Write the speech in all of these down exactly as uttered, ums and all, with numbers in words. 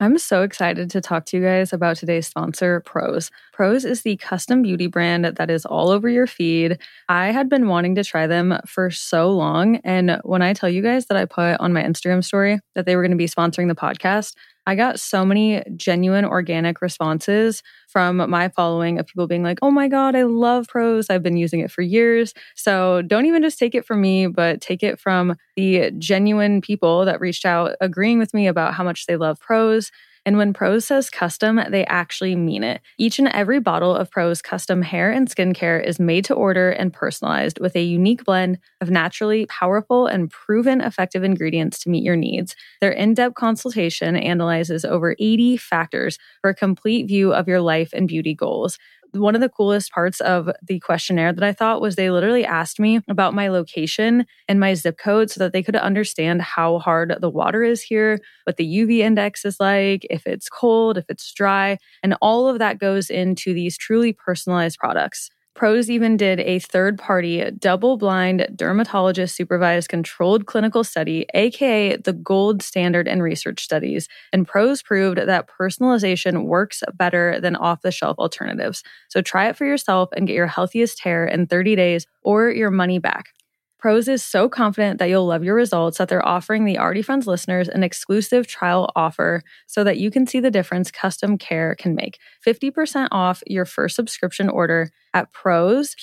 I'm so excited to talk to you guys about today's sponsor, Prose. Prose is the custom beauty brand that is all over your feed. I had been wanting to try them for so long, and when I tell you guys that I put on my Instagram story that they were going to be sponsoring the podcast, I got so many genuine organic responses from my following of people being like, oh my God, I love Prose. I've been using it for years. So don't even just take it from me, but take it from the genuine people that reached out agreeing with me about how much they love Prose. And when Prose says custom, they actually mean it. Each and every bottle of Prose custom hair and skincare is made to order and personalized with a unique blend of naturally powerful and proven effective ingredients to meet your needs. Their in-depth consultation analyzes over eighty factors for a complete view of your life and beauty goals. One of the coolest parts of the questionnaire that I thought was they literally asked me about my location and my zip code so that they could understand how hard the water is here, what the U V index is like, if it's cold, if it's dry, and all of that goes into these truly personalized products. Prose even did a third-party, double-blind, dermatologist-supervised controlled clinical study, aka the gold standard in research studies, and Prose proved that personalization works better than off-the-shelf alternatives. So try it for yourself and get your healthiest hair in thirty days or your money back. Prose is so confident that you'll love your results that they're offering the Already Friends listeners an exclusive trial offer so that you can see the difference custom care can make. fifty percent off your first subscription order at prose,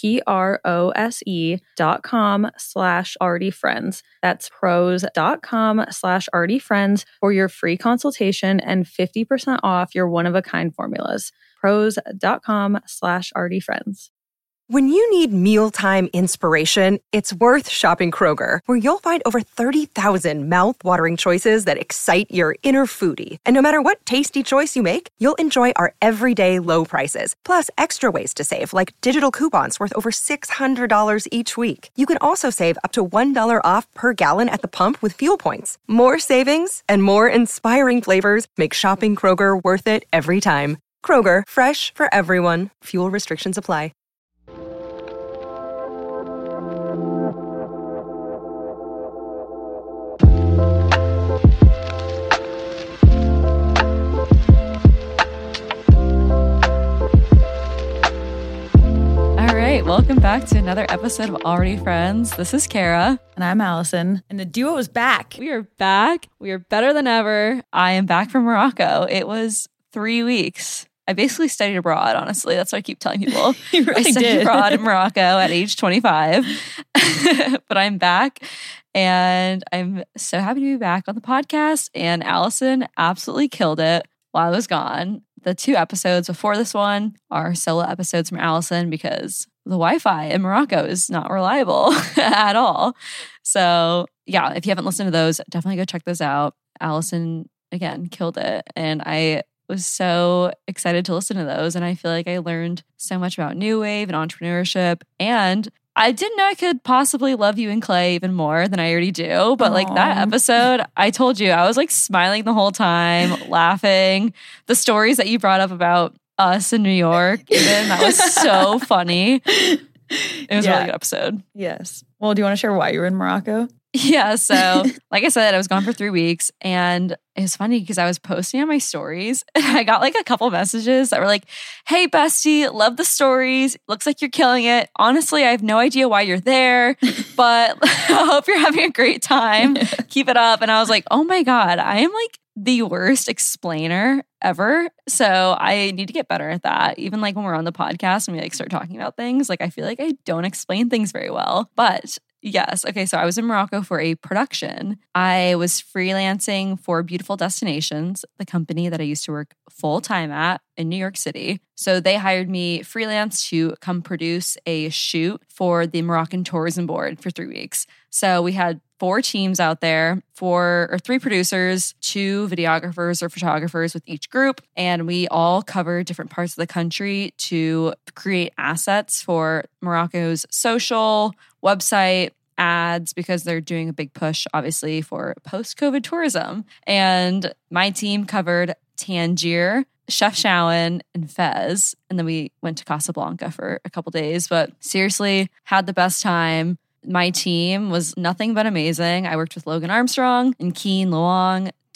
P-R-O-S-E dot com slash already friends. That's prose dot com slash already friends for your free consultation and fifty percent off your one-of-a-kind formulas. prose dot com slash already friends. When you need mealtime inspiration, it's worth shopping Kroger, where you'll find over thirty thousand mouth-watering choices that excite your inner foodie. And no matter what tasty choice you make, you'll enjoy our everyday low prices, plus extra ways to save, like digital coupons worth over six hundred dollars each week. You can also save up to one dollar off per gallon at the pump with fuel points. More savings and more inspiring flavors make shopping Kroger worth it every time. Kroger, fresh for everyone. Fuel restrictions apply. Welcome back to another episode of Already Friends. This is Kara. And I'm Allison. And the duo is back. We are back. We are better than ever. I am back from Morocco. It was three weeks. I basically studied abroad, honestly. That's what I keep telling people. You really I studied did. abroad in Morocco at age twenty-five. But I'm back. And I'm so happy to be back on the podcast. And Allison absolutely killed it while I was gone. The two episodes before this one are solo episodes from Allison because the Wi-Fi in Morocco is not reliable at all. So yeah, if you haven't listened to those, definitely go check those out. Allison, again, killed it. And I was so excited to listen to those. And I feel like I learned so much about New Wave and entrepreneurship. And I didn't know I could possibly love you and Clay even more than I already do. But like that episode, I told you, I was like smiling the whole time, laughing. The stories that you brought up about us in New York, even, that was so funny. It was yeah. a really good episode. Yes. Well, do you want to share why you were in Morocco? Yeah. So like I said, I was gone for three weeks and it was funny because I was posting on my stories and I got like a couple messages that were like, hey, bestie, love the stories. Looks like you're killing it. Honestly, I have no idea why you're there, but I hope you're having a great time. Keep it up. And I was like, oh my God, I am like the worst explainer ever. So I need to get better at that. Even like when we're on the podcast and we like start talking about things, like I feel like I don't explain things very well. But yes. Okay. So I was in Morocco for a production. I was freelancing for Beautiful Destinations, the company that I used to work full time at in New York City. So they hired me freelance to come produce a shoot for the Moroccan Tourism Board for three weeks. So we had four teams out there, four or three producers, two videographers or photographers with each group. And we all covered different parts of the country to create assets for Morocco's social, website, ads, because they're doing a big push, obviously, for post-COVID tourism. And my team covered Tangier, Chefchaouen, and Fez. And then we went to Casablanca for a couple days. But seriously, had the best time. My team was nothing but amazing. I worked with Logan Armstrong and Keen Luong,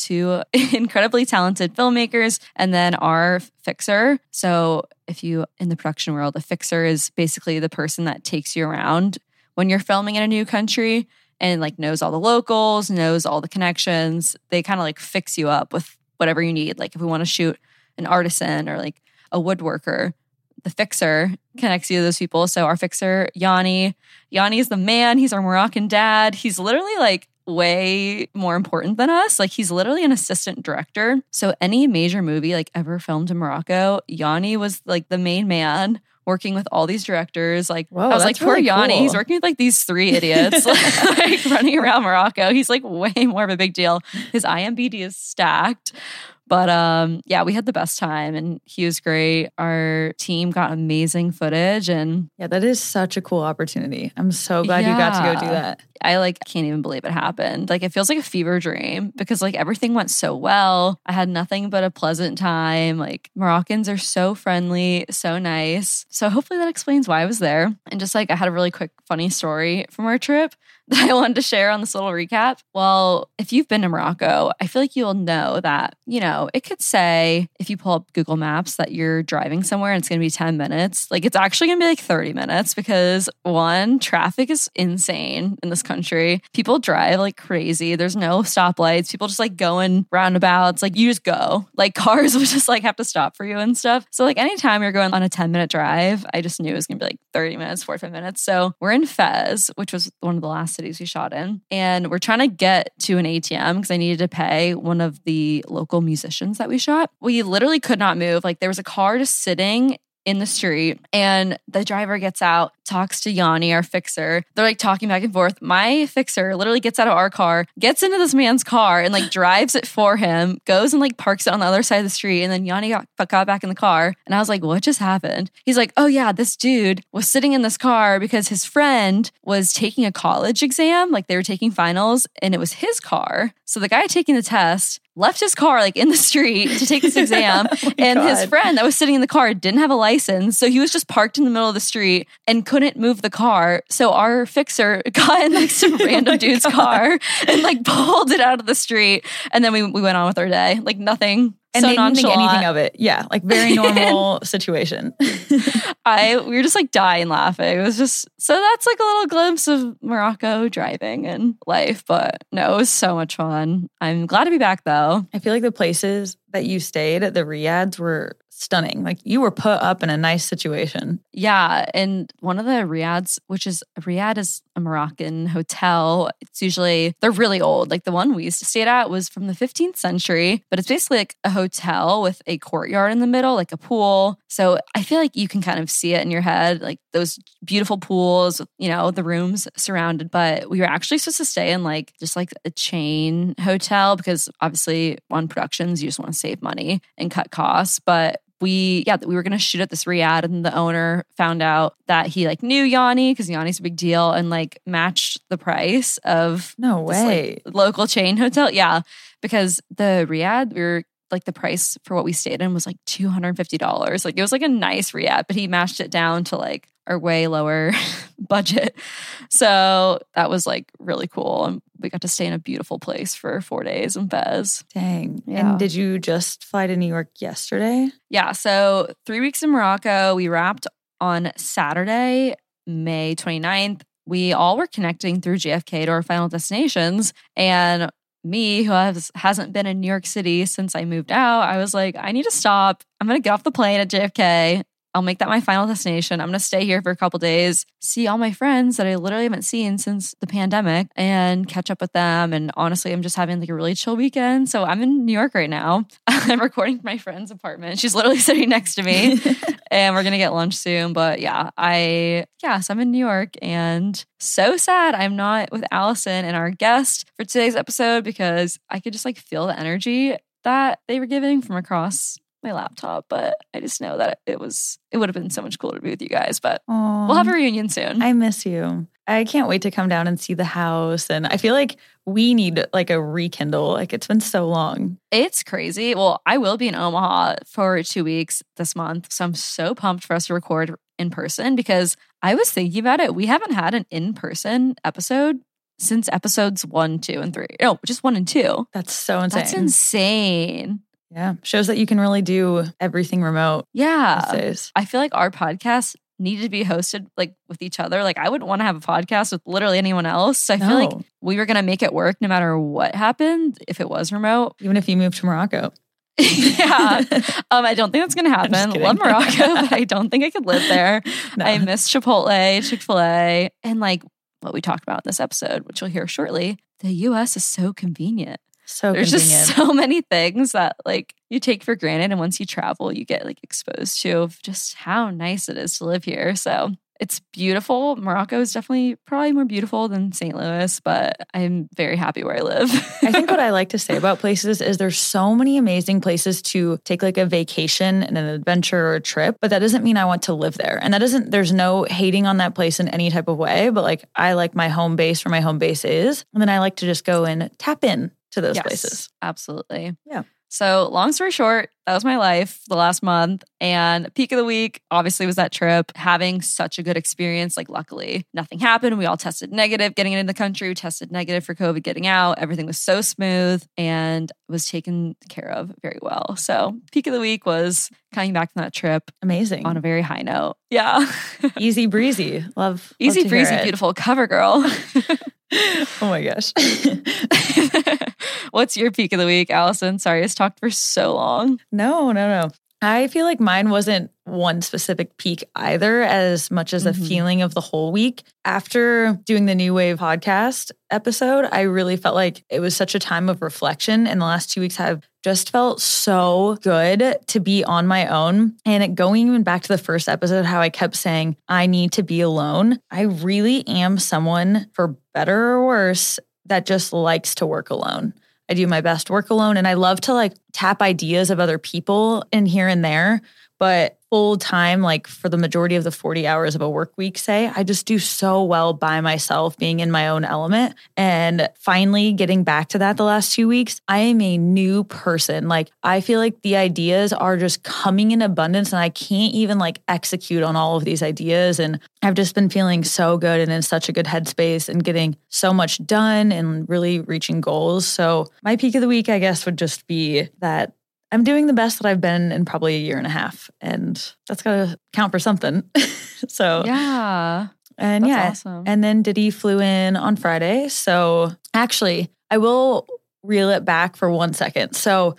two incredibly talented filmmakers and then our fixer. So if you, in the production world, a fixer is basically the person that takes you around when you're filming in a new country and like knows all the locals, knows all the connections. They kind of like fix you up with whatever you need. Like if we want to shoot an artisan or like a woodworker, the fixer connects you to those people. So our fixer, Yanni, Yanni is the man. He's our Moroccan dad. He's literally like way more important than us. Like he's literally an assistant director. So any major movie like ever filmed in Morocco, Yanni was like the main man working with all these directors. Like Whoa, I was like, poor really Yanni, cool. he's working with like these three idiots like running around Morocco. He's like way more of a big deal. His I M D B is stacked. But um, yeah, we had the best time and he was great. Our team got amazing footage and Yeah, that is such a cool opportunity. I'm so glad you got to go do Yeah. that. I like can't even believe it happened. Like it feels like a fever dream because like everything went so well. I had nothing but a pleasant time. Like Moroccans are so friendly, so nice. So hopefully that explains why I was there. And just like I had a really quick funny story from our trip that I wanted to share on this little recap. Well, if you've been to Morocco, I feel like you'll know that, you know, it could say if you pull up Google Maps that you're driving somewhere and it's going to be ten minutes. Like it's actually going to be like thirty minutes because one, traffic is insane in this country. People drive like crazy. There's no stoplights. People just like going roundabouts. Like you just go. Like cars would just like have to stop for you and stuff. So like anytime you're going on a ten minute drive, I just knew it was going to be like thirty minutes, forty-five minutes. So we're in Fez, which was one of the last cities we shot in. And we're trying to get to an A T M because I needed to pay one of the local musicians that we shot. We literally could not move. Like there was a car just sitting in the street and the driver gets out, talks to Yanni, our fixer. They're like talking back and forth. My fixer literally gets out of our car, gets into this man's car and like drives it for him, goes and like parks it on the other side of the street. And then Yanni got, got back in the car. And I was like, what just happened? He's like, oh yeah, this dude was sitting in this car because his friend was taking a college exam. Like they were taking finals and it was his car. So the guy taking the test left his car like in the street to take this exam. Oh and God. his friend that was sitting in the car didn't have a license. So he was just parked in the middle of the street and couldn't move the car. So our fixer got in like some random dude's God. car and like pulled it out of the street. And then we, we went on with our day. Like nothing. And so they didn't think nonchalant. anything of it. Yeah, like very normal situation. I we were just like dying laughing. It was just so that's like a little glimpse of Morocco driving and life. But no, it was so much fun. I'm glad to be back though. I feel like the places that you stayed at the Riads were stunning. Like you were put up in a nice situation. Yeah, and one of the Riads, which is a Riad is a Moroccan hotel. It's usually they're really old. Like the one we used to stay at was from the fifteenth century, but it's basically like a hotel with a courtyard in the middle, like a pool. So I feel like you can kind of see it in your head, like those beautiful pools, you know, the rooms surrounded. But we were actually supposed to stay in like just like a chain hotel because obviously on productions you just want to save money and cut costs. But we, yeah, we were going to shoot at this Riad and the owner found out that he like knew Yanni because Yanni's a big deal and like matched the price of No this, way. like, local chain hotel. Yeah, because the Riad, we were like the price for what we stayed in was like two hundred fifty dollars. Like it was like a nice Riad, but he matched it down to like our way lower budget. So that was like really cool. And we got to stay in a beautiful place for four days in Fez. Dang. Yeah. And did you just fly to New York yesterday? Yeah. So three weeks in Morocco. We wrapped on Saturday, May twenty-ninth. We all were connecting through J F K to our final destinations. And me, who has, hasn't been in New York City since I moved out, I was like, I need to stop. I'm going to get off the plane at J F K. I'll make that my final destination. I'm going to stay here for a couple days, see all my friends that I literally haven't seen since the pandemic and catch up with them. And honestly, I'm just having like a really chill weekend. So I'm in New York right now. I'm recording from my friend's apartment. She's literally sitting next to me and we're going to get lunch soon. But yeah, I, yeah, so I'm in New York and so sad I'm not with Allison and our guest for today's episode because I could just like feel the energy that they were giving from across my laptop, but I just know that it was it would have been so much cooler to be with you guys, but Aww. we'll have a reunion soon. I miss you. I can't wait to come down and see the house. And I feel like we need like a rekindle. Like it's been so long. It's crazy. Well, I will be in Omaha for two weeks this month, so I'm so pumped for us to record in person because I was thinking about it. We haven't had an in-person episode since episodes one, two, and three. No, just one and two. That's so insane. That's insane. Yeah. Shows that you can really do everything remote. Yeah. These days. I feel like our podcast needed to be hosted like with each other. Like I wouldn't want to have a podcast with literally anyone else. So I No. feel like we were going to make it work no matter what happened if it was remote. Even if you moved to Morocco. yeah. Um, I don't think that's going to happen. kidding. Love Morocco, but I don't think I could live there. No. I miss Chipotle, Chick-fil-A, and like what we talked about in this episode, which you'll hear shortly. The U S is so convenient. So There's convenient. just so many things that like you take for granted. And once you travel, you get like exposed to of just how nice it is to live here. So it's beautiful. Morocco is definitely probably more beautiful than Saint Louis, but I'm very happy where I live. I think what I like to say about places is there's so many amazing places to take like a vacation and an adventure or a trip, but that doesn't mean I want to live there. And that doesn't, there's no hating on that place in any type of way, but like I like my home base where my home base is. And then I like to just go and tap in to those Yes, places. Absolutely. Yeah. So long story short, that was my life the last month. And peak of the week, obviously, was that trip. Having such a good experience. Like, luckily, nothing happened. We all tested negative getting into the country. We tested negative for COVID getting out. Everything was so smooth and was taken care of very well. So peak of the week was coming back from that trip Amazing. on a very high note. Yeah. Easy breezy. Love. Easy love to hear breezy, it. beautiful cover girl. Oh my gosh. What's your peak of the week, Allison? Sorry, it's talked for so long. No, no, no. I feel like mine wasn't one specific peak either, as much as Mhm. a feeling of the whole week. After doing the New Wave podcast episode, I really felt like it was such a time of reflection. And the last two weeks have just felt so good to be on my own. And it, going even back to the first episode, how I kept saying, I need to be alone. I really am someone, for better or worse, that just likes to work alone. I do my best work alone, and I love to like tap ideas of other people in here and there, but full time, like for the majority of the forty hours of a work week, say, I just do so well by myself, being in my own element. And finally getting back to that the last two weeks, I am a new person. Like I feel like the ideas are just coming in abundance and I can't even like execute on all of these ideas. And I've just been feeling so good and in such a good headspace and getting so much done and really reaching goals. So my peak of the week, I guess, would just be that I'm doing the best that I've been in probably a year and a half. And that's got to count for something. So, Yeah. and That's yeah. awesome. And then Diddy flew in on Friday. So actually, I will reel it back for one second. So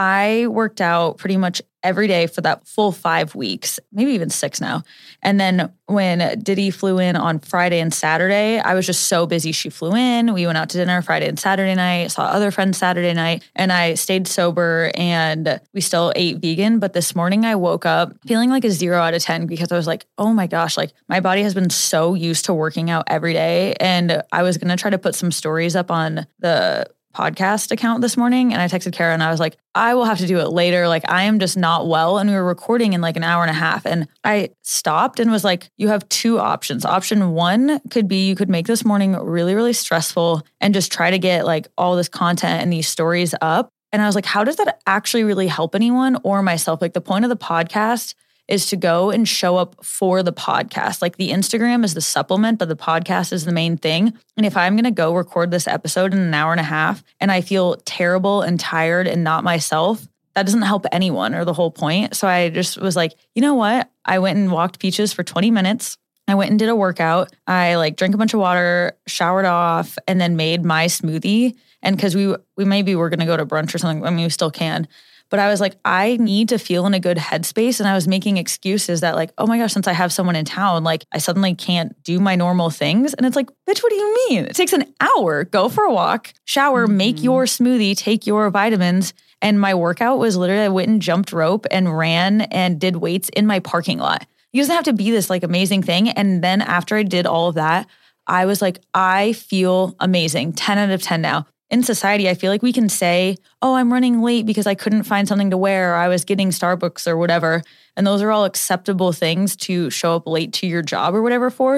I worked out pretty much every day for that full five weeks, maybe even six now. And then when Diddy flew in on Friday and Saturday, I was just so busy. She flew in, we went out to dinner Friday and Saturday night, saw other friends Saturday night, and I stayed sober and we still ate vegan. But this morning I woke up feeling like a zero out of ten because I was like, oh my gosh, like my body has been so used to working out every day. And I was going to try to put some stories up on the podcast account this morning. And I texted Kara and I was like, I will have to do it later. Like I am just not well. And we were recording in like an hour and a half. And I stopped and was like, you have two options. Option one could be you could make this morning really, really stressful and just try to get like all this content and these stories up. And I was like, how does that actually really help anyone or myself? Like the point of the podcast is to go and show up for the podcast. Like the Instagram is the supplement, but the podcast is the main thing. And if I'm going to go record this episode in an hour and a half and I feel terrible and tired and not myself, that doesn't help anyone or the whole point. So I just was like, you know what? I went and walked Peaches for twenty minutes. I went and did a workout. I like drank a bunch of water, showered off, and then made my smoothie. And because we we maybe were going to go to brunch or something. I mean, we still can. But I was like, I need to feel in a good headspace. And I was making excuses that like, oh my gosh, since I have someone in town, like I suddenly can't do my normal things. And it's like, bitch, what do you mean? It takes an hour. Go for a walk, shower, mm-hmm. make your smoothie, take your vitamins. And my workout was literally, I went and jumped rope and ran and did weights in my parking lot. It doesn't have to be this like amazing thing. And then after I did all of that, I was like, I feel amazing. ten out of ten now. In society, I feel like we can say, oh, I'm running late because I couldn't find something to wear or I was getting Starbucks or whatever. And those are all acceptable things to show up late to your job or whatever for.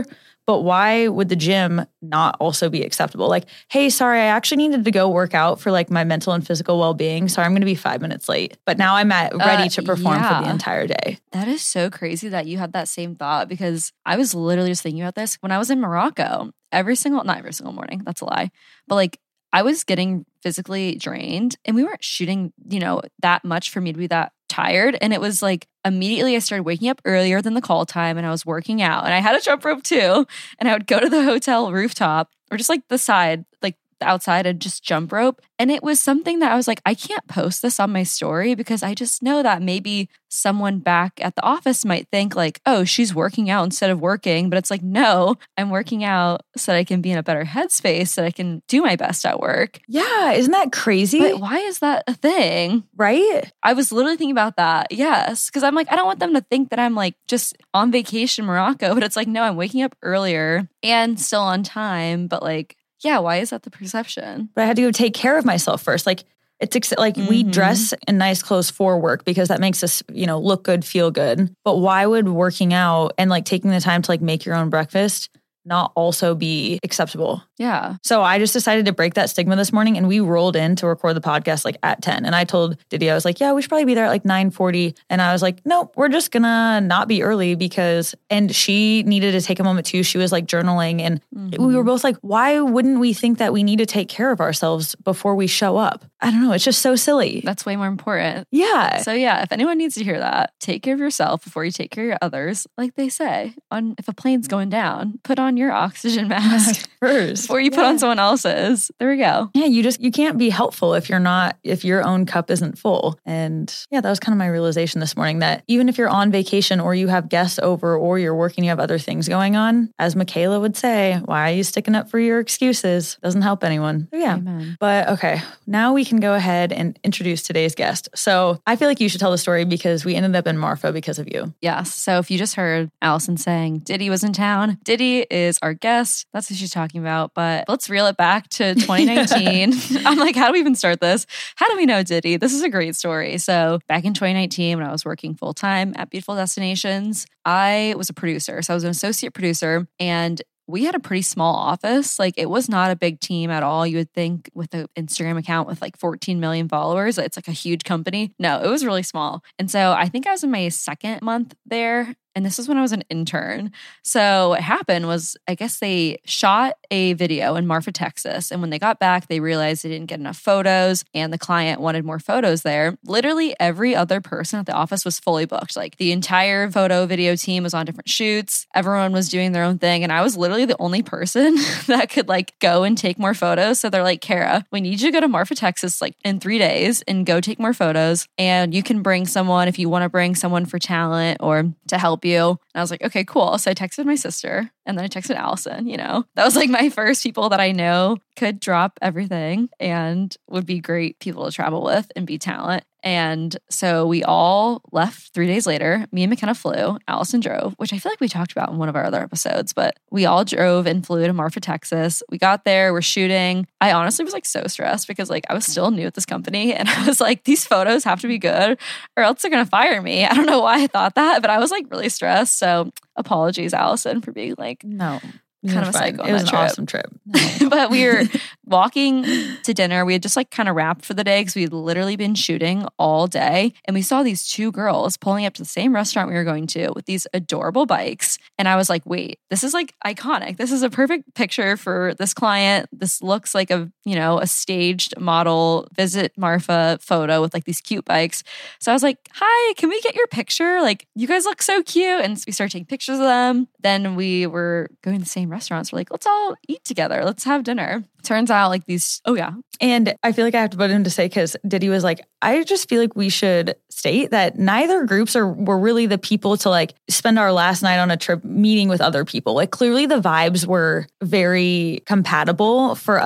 but why would the gym not also be acceptable? Like, hey, sorry, I actually needed to go work out for like my mental and physical well-being. Sorry, I'm going to be five minutes late, but now I'm at ready Uh, to perform yeah. for the entire day. That is so crazy that you had that same thought, because I was literally just thinking about this when I was in Morocco. Every single, not every single morning, that's a lie, but like I was getting physically drained and we weren't shooting, you know, that much for me to be that tired. And it was like immediately I started waking up earlier than the call time and I was working out and I had a jump rope too. And I would go to the hotel rooftop or just like the side, like the outside and just jump rope. And it was something that I was like, I can't post this on my story because I just know that maybe someone back at the office might think like, oh, she's working out instead of working. But it's like, no, I'm working out so that I can be in a better headspace, so that I can do my best at work. Yeah, isn't that crazy? But why is that a thing? Right? I was literally thinking about that. Yes. Because I'm like, I don't want them to think that I'm like just on vacation in Morocco. But it's like, no, I'm waking up earlier and still on time. But like, yeah, why is that the perception? But I had to go take care of myself first. Like, it's ex- like Mm-hmm. we dress in nice clothes for work because that makes us, you know, look good, feel good. But why would working out and like taking the time to like make your own breakfast not also be acceptable? Yeah. So I just decided to break that stigma this morning and we rolled in to record the podcast like at ten. And I told Diddy, I was like, yeah, we should probably be there at like nine forty. And I was like, nope, we're just gonna not be early because, and she needed to take a moment too. She was like journaling and Mm-hmm. we were both like, why wouldn't we think that we need to take care of ourselves before we show up? I don't know. It's just so silly. That's way more important. Yeah. So yeah, if anyone needs to hear that, take care of yourself before you take care of others. Like they say, on if a plane's going down, put on your oxygen mask First. before you put Yeah. on someone else's. There we go. Yeah, you just, you can't be helpful if you're not, if your own cup isn't full. And yeah, that was kind of my realization this morning that even if you're on vacation or you have guests over or you're working, you have other things going on, as Michaela would say, why are you sticking up for your excuses? Doesn't help anyone. So yeah. Amen. But okay, now we can go ahead and introduce today's guest. So I feel like you should tell the story because we ended up in Marfa because of you. Yes. So if you just heard Allison saying Diddy was in town, Diddy is our guest. That's what she's talking about. But let's reel it back to twenty nineteen. I'm like, how do we even start this? How do we know Diddy? This is a great story. So back in twenty nineteen, when I was working full time at Beautiful Destinations, I was a producer. So I was an associate producer and we had a pretty small office. Like it was not a big team at all. You would think with an Instagram account with like fourteen million followers, it's like a huge company. No, it was really small. And so I think I was in my second month there. And this is when I was an intern. So what happened was, I guess they shot a video in Marfa, Texas. And when they got back, they realized they didn't get enough photos and the client wanted more photos there. Literally every other person at the office was fully booked. Like the entire photo video team was on different shoots. Everyone was doing their own thing. And I was literally the only person that could like go and take more photos. So they're like, Kara, we need you to go to Marfa, Texas like in three days and go take more photos. And you can bring someone if you want to bring someone for talent or to help you. And I was like, okay, cool. So I texted my sister and then I texted Allison, you know, that was like my first people that I know could drop everything and would be great people to travel with and be talent. And so we all left three days later. Me and McKenna flew. Allison drove, which I feel like we talked about in one of our other episodes, but we all drove and flew to Marfa, Texas. We got there, we're shooting. I honestly was like so stressed because like I was still new at this company and I was like, these photos have to be good or else they're going to fire me. I don't know why I thought that, but I was like really stressed. So apologies, Allison, for being like, No. kind of a fine. psycho on It was that an trip. awesome trip. But we were walking to dinner. We had just like kind of wrapped for the day because we had literally been shooting all day. And we saw these two girls pulling up to the same restaurant we were going to with these adorable bikes. And I was like, wait, this is like iconic. This is a perfect picture for this client. This looks like a, you know, a staged model visit Marfa photo with like these cute bikes. So I was like, hi, can we get your picture? Like, you guys look so cute. And we started taking pictures of them. Then we were going to the same restaurants. We're like, let's all eat together. Let's have dinner. Turns out like these, oh yeah. And I feel like I have to put him to say, because Diddy was like, I just feel like we should state that neither groups are were really the people to like spend our last night on a trip meeting with other people. Like clearly the vibes were very compatible for us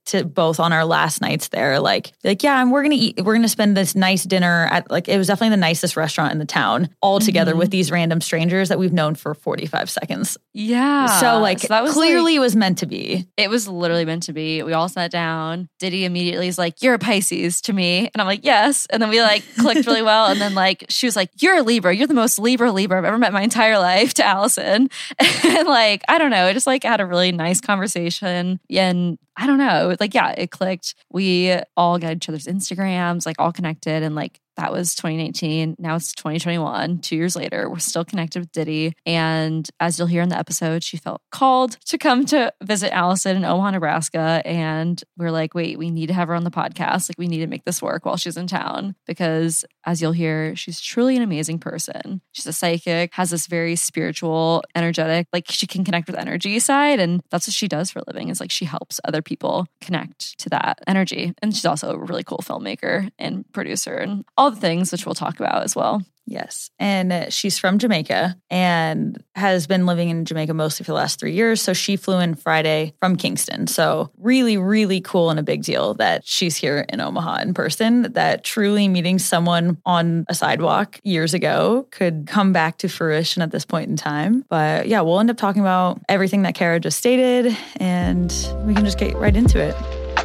to both on our last nights there, like, like, yeah, and we're going to eat, we're going to spend this nice dinner at, like, it was definitely the nicest restaurant in the town, all together mm-hmm. with these random strangers that we've known for forty-five seconds. Yeah. So like, so that was clearly like, it was meant to be. It was literally meant to be. We all sat down. Diddy immediately is like, you're a Pisces to me. And I'm like, yes. And then we like clicked really well. And then like, she was like, you're a Libra. You're the most Libra Libra I've ever met in my entire life, to Allison. And like, I don't know. It just like had a really nice conversation. And I don't know. Like, yeah, it clicked. We all got each other's Instagrams, like all connected. And like, that was twenty nineteen. Now it's twenty twenty-one. Two years later, we're still connected with Diddy. And as you'll hear in the episode, she felt called to come to visit Allison in Omaha, Nebraska. And we're like, wait, we need to have her on the podcast. Like, we need to make this work while she's in town. Because as you'll hear, she's truly an amazing person. She's a psychic, has this very spiritual, energetic, like she can connect with energy side. And that's what she does for a living. Is like she helps other people connect to that energy. And she's also a really cool filmmaker and producer and all the things which we'll talk about as well. Yes. And she's from Jamaica and has been living in Jamaica mostly for the last three years. So she flew in Friday from Kingston. So really, really cool and a big deal that she's here in Omaha in person, that truly meeting someone on a sidewalk years ago could come back to fruition at this point in time. But yeah, we'll end up talking about everything that Kara just stated, and we can just get right into it.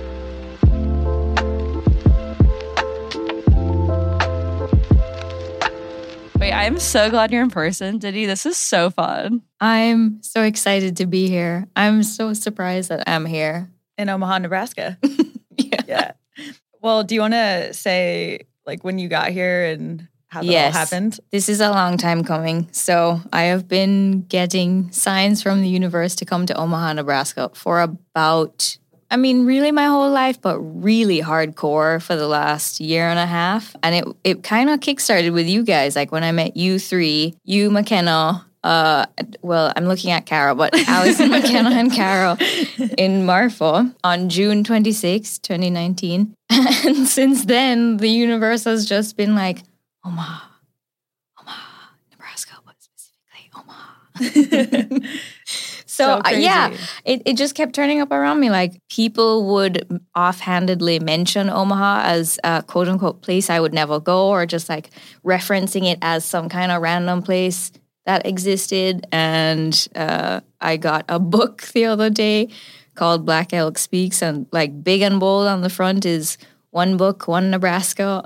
Wait, I'm so glad you're in person, Diddy. This is so fun. I'm so excited to be here. I'm so surprised that I'm here. In Omaha, Nebraska. yeah. yeah. Well, do you want to say like when you got here and how that yes. all happened? This is a long time coming. So I have been getting signs from the universe to come to Omaha, Nebraska for about... I mean, really my whole life, but really hardcore for the last year and a half. And it it kind of kickstarted with you guys. Like when I met you three, you, McKenna, uh, well, I'm looking at Carol, but Allison, McKenna, and Carol in Marfa on June twenty-sixth, twenty nineteen. And since then, the universe has just been like, Omaha, Omaha, Nebraska, but specifically Omaha. So, So uh, yeah, it, it just kept turning up around me. Like people would offhandedly mention Omaha as a quote unquote place I would never go, or just like referencing it as some kind of random place that existed. And uh, I got a book the other day called Black Elk Speaks, and like big and bold on the front is one book, one Nebraska.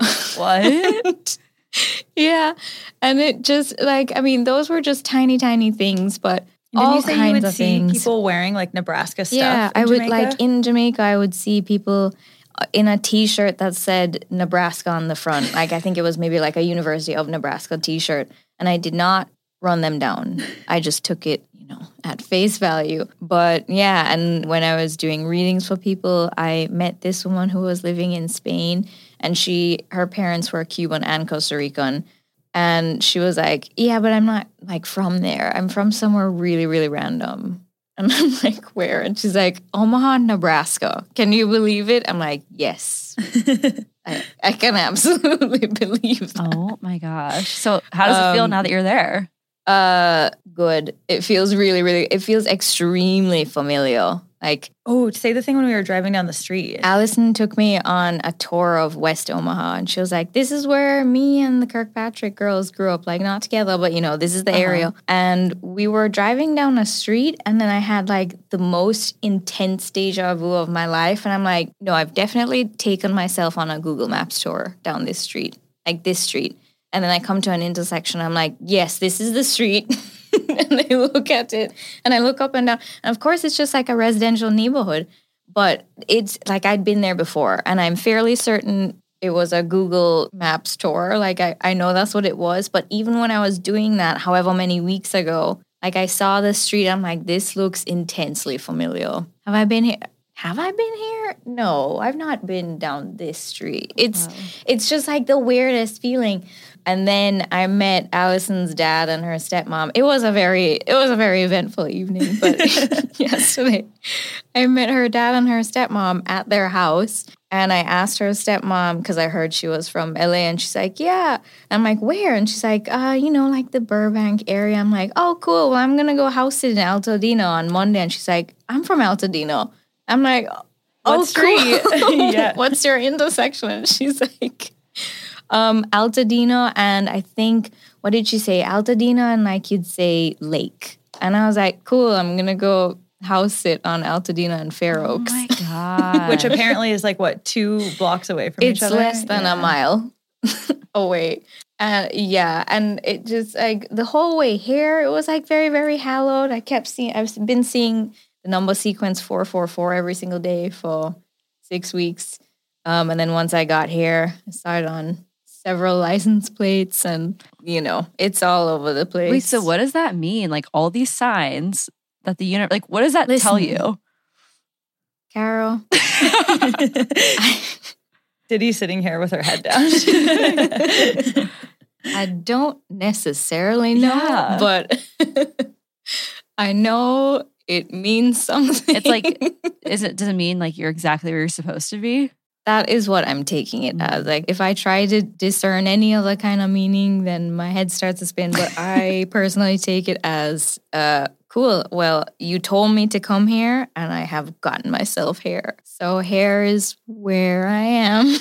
What? Yeah. And it just like, I mean, those were just tiny, tiny things, but Didn't all you say kinds you would of see things. people wearing like Nebraska stuff? Yeah, in I would Jamaica? like in Jamaica, I would see people in a T-shirt that said Nebraska on the front. Like I think it was maybe like a University of Nebraska T-shirt, and I did not run them down. I just took it, you know, at face value. But yeah, and when I was doing readings for people, I met this woman who was living in Spain, and she, her parents were Cuban and Costa Rican. And she was like, yeah, but I'm not like from there. I'm from somewhere really, really random. And I'm like, where? And she's like, Omaha, Nebraska. Can you believe it? I'm like, yes. I, I can absolutely believe that. Oh my gosh. So how does it feel Um, now that you're there? Uh, good. It feels really, really, it feels extremely familiar. Like, Oh, say the thing when we were driving down the street. Allison took me on a tour of West Omaha, and she was like, this is where me and the Kirkpatrick girls grew up, like not together, but you know, this is the Uh-huh. area. And we were driving down a street, and then I had like the most intense deja vu of my life. And I'm like, no, I've definitely taken myself on a Google Maps tour down this street, like this street. And then I come to an intersection. I'm like, yes, this is the street. And I look at it and I look up and down. And of course, it's just like a residential neighborhood. But it's like I'd been there before. And I'm fairly certain it was a Google Maps tour. Like I, I know that's what it was. But even when I was doing that, however many weeks ago, like I saw the street. I'm like, this looks intensely familiar. Have I been here? Have I been here? No, I've not been down this street. It's Wow. it's just like the weirdest feeling. And then I met Allison's dad and her stepmom. It was a very it was a very eventful evening. But yesterday, I met her dad and her stepmom at their house. And I asked her stepmom, because I heard she was from L A, and she's like, yeah. I'm like, where? And she's like, uh, you know, like the Burbank area. I'm like, oh, cool. Well, I'm going to go house sit in Altadena on Monday. And she's like, I'm from Altadena. I'm like, What oh, street? cool. Yeah. What's your intersection? And she's like, um, Altadena and I think, what did she say? Altadena and like you'd say Lake. And I was like, cool, I'm going to go house sit on Altadena and Fair Oaks. Oh my God. Which apparently is like, what, two blocks away from It's each other? less than Yeah. a mile away. And yeah, and it just like the whole way here, it was like very, very hallowed. I kept seeing, I've been seeing the number sequence four four four every single day for six weeks. Um, and then once I got here, I started on several license plates and, you know, it's all over the place. Wait, so what does that mean? Like all these signs that the unit, like what does that tell Listen. you? Carol? Diddy sitting here with her head down. I don't necessarily know, Yeah. but I know it means something. It's like, is it, does it mean like you're exactly where you're supposed to be? that is what I'm taking it as. Like if I try to discern any other kind of meaning, then my head starts to spin. But I personally take it as uh, cool. Well, you told me to come here, and I have gotten myself here. So here is where I am.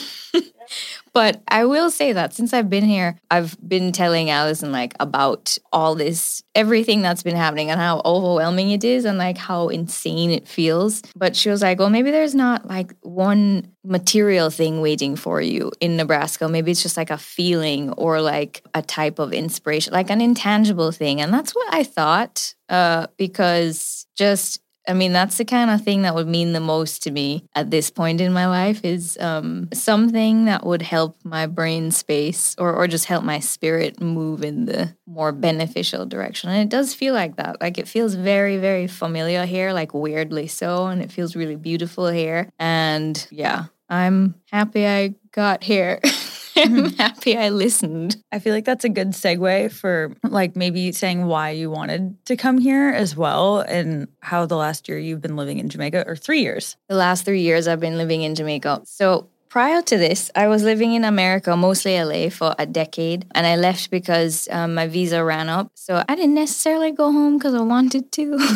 But I will say that since I've been here, I've been telling Allison like about all this, everything that's been happening and how overwhelming it is and like how insane it feels. But she was like, well, maybe there's not like one material thing waiting for you in Nebraska. Maybe it's just like a feeling or like a type of inspiration, like an intangible thing. And that's what I thought uh, because just I mean, that's the kind of thing that would mean the most to me at this point in my life is um, something that would help my brain space or, or just help my spirit move in the more beneficial direction. And it does feel like that. Like it feels very, very familiar here, like weirdly so. And it feels really beautiful here. And yeah, I'm happy I got here. I'm happy I listened. I feel like that's a good segue for like maybe saying why you wanted to come here as well and how the last year you've been living in Jamaica or three years. The last three years I've been living in Jamaica. So prior to this, I was living in America, mostly L A, for a decade. And I left because um, my visa ran up. So I didn't necessarily go home because I wanted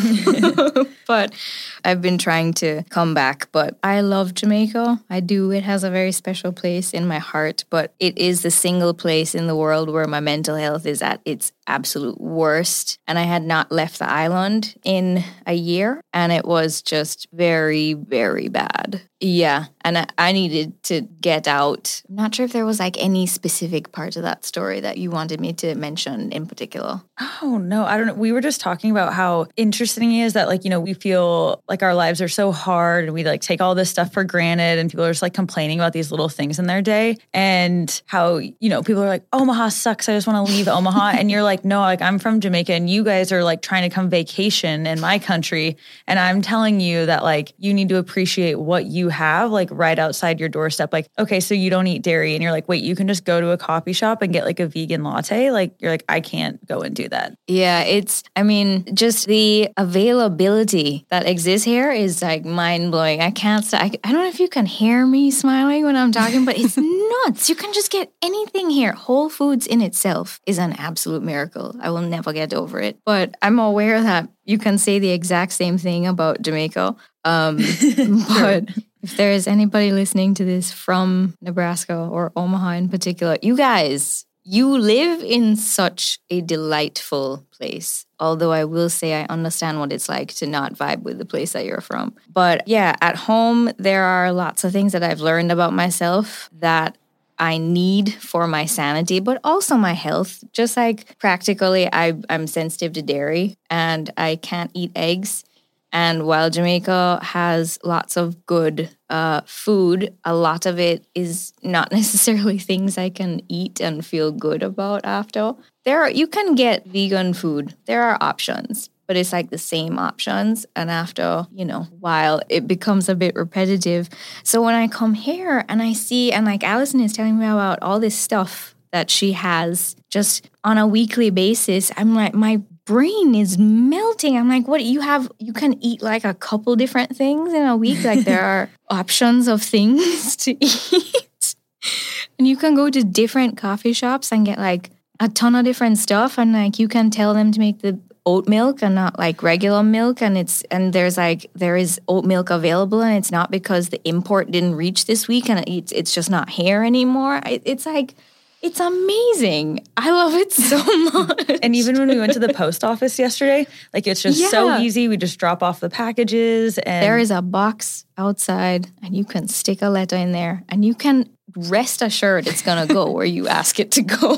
to. But I've been trying to come back. But I love Jamaica. I do. It has a very special place in my heart. But it is the single place in the world where my mental health is at its absolute worst. And I had not left the island in a year. And it was just very, very bad. Yeah. And I, I needed to get out. I'm not sure if there was like any specific part of that story that you wanted me to mention in particular. Oh, no, I don't know. We were just talking about how interesting it is that like, you know, we feel like our lives are so hard and we like take all this stuff for granted and people are just like complaining about these little things in their day and how, you know, people are like, Omaha sucks. I just want to leave Omaha. And you're like, no, like I'm from Jamaica and you guys are like trying to come vacation in my country. And I'm telling you that like you need to appreciate what you have like right outside your doorstep. Like, okay, so you don't eat dairy and you're like, wait, you can just go to a coffee shop and get like a vegan latte. Like you're like, I can't go and do that. Yeah, it's, I mean, just the availability that exists here is like mind blowing. I can't, st- I, I don't know if you can hear me smiling when I'm talking, but it's nuts. You can just get anything here. Whole Foods in itself is an absolute miracle. I will never get over it. But I'm aware that you can say the exact same thing about Jamaica. Um, but if there is anybody listening to this from Nebraska or Omaha in particular, you guys, you live in such a delightful place. Although I will say I understand what it's like to not vibe with the place that you're from. But yeah, at home, there are lots of things that I've learned about myself that I need for my sanity, but also my health. Just like practically, I, I'm sensitive to dairy and I can't eat eggs. And while Jamaica has lots of good uh, food, a lot of it is not necessarily things I can eat and feel good about after. There are, you can get vegan food. There are options, but it's like the same options. And after, you know, while it becomes a bit repetitive. So when I come here and I see, and like Allison is telling me about all this stuff that she has just on a weekly basis, I'm like, my brain is melting. I'm like, what you have, you can eat like a couple different things in a week. Like there are options of things to eat. And you can go to different coffee shops and get like a ton of different stuff. And like you can tell them to make the oat milk and not like regular milk, and it's and there's like there is oat milk available, and it's not because the import didn't reach this week and it's it's just not here anymore. It, it's like it's amazing. I love it so much. And even when we went to the post office yesterday, like it's just Yeah. so easy. We just drop off the packages and There is a box outside, and you can stick a letter in there, and you can rest assured it's gonna go where you ask it to go.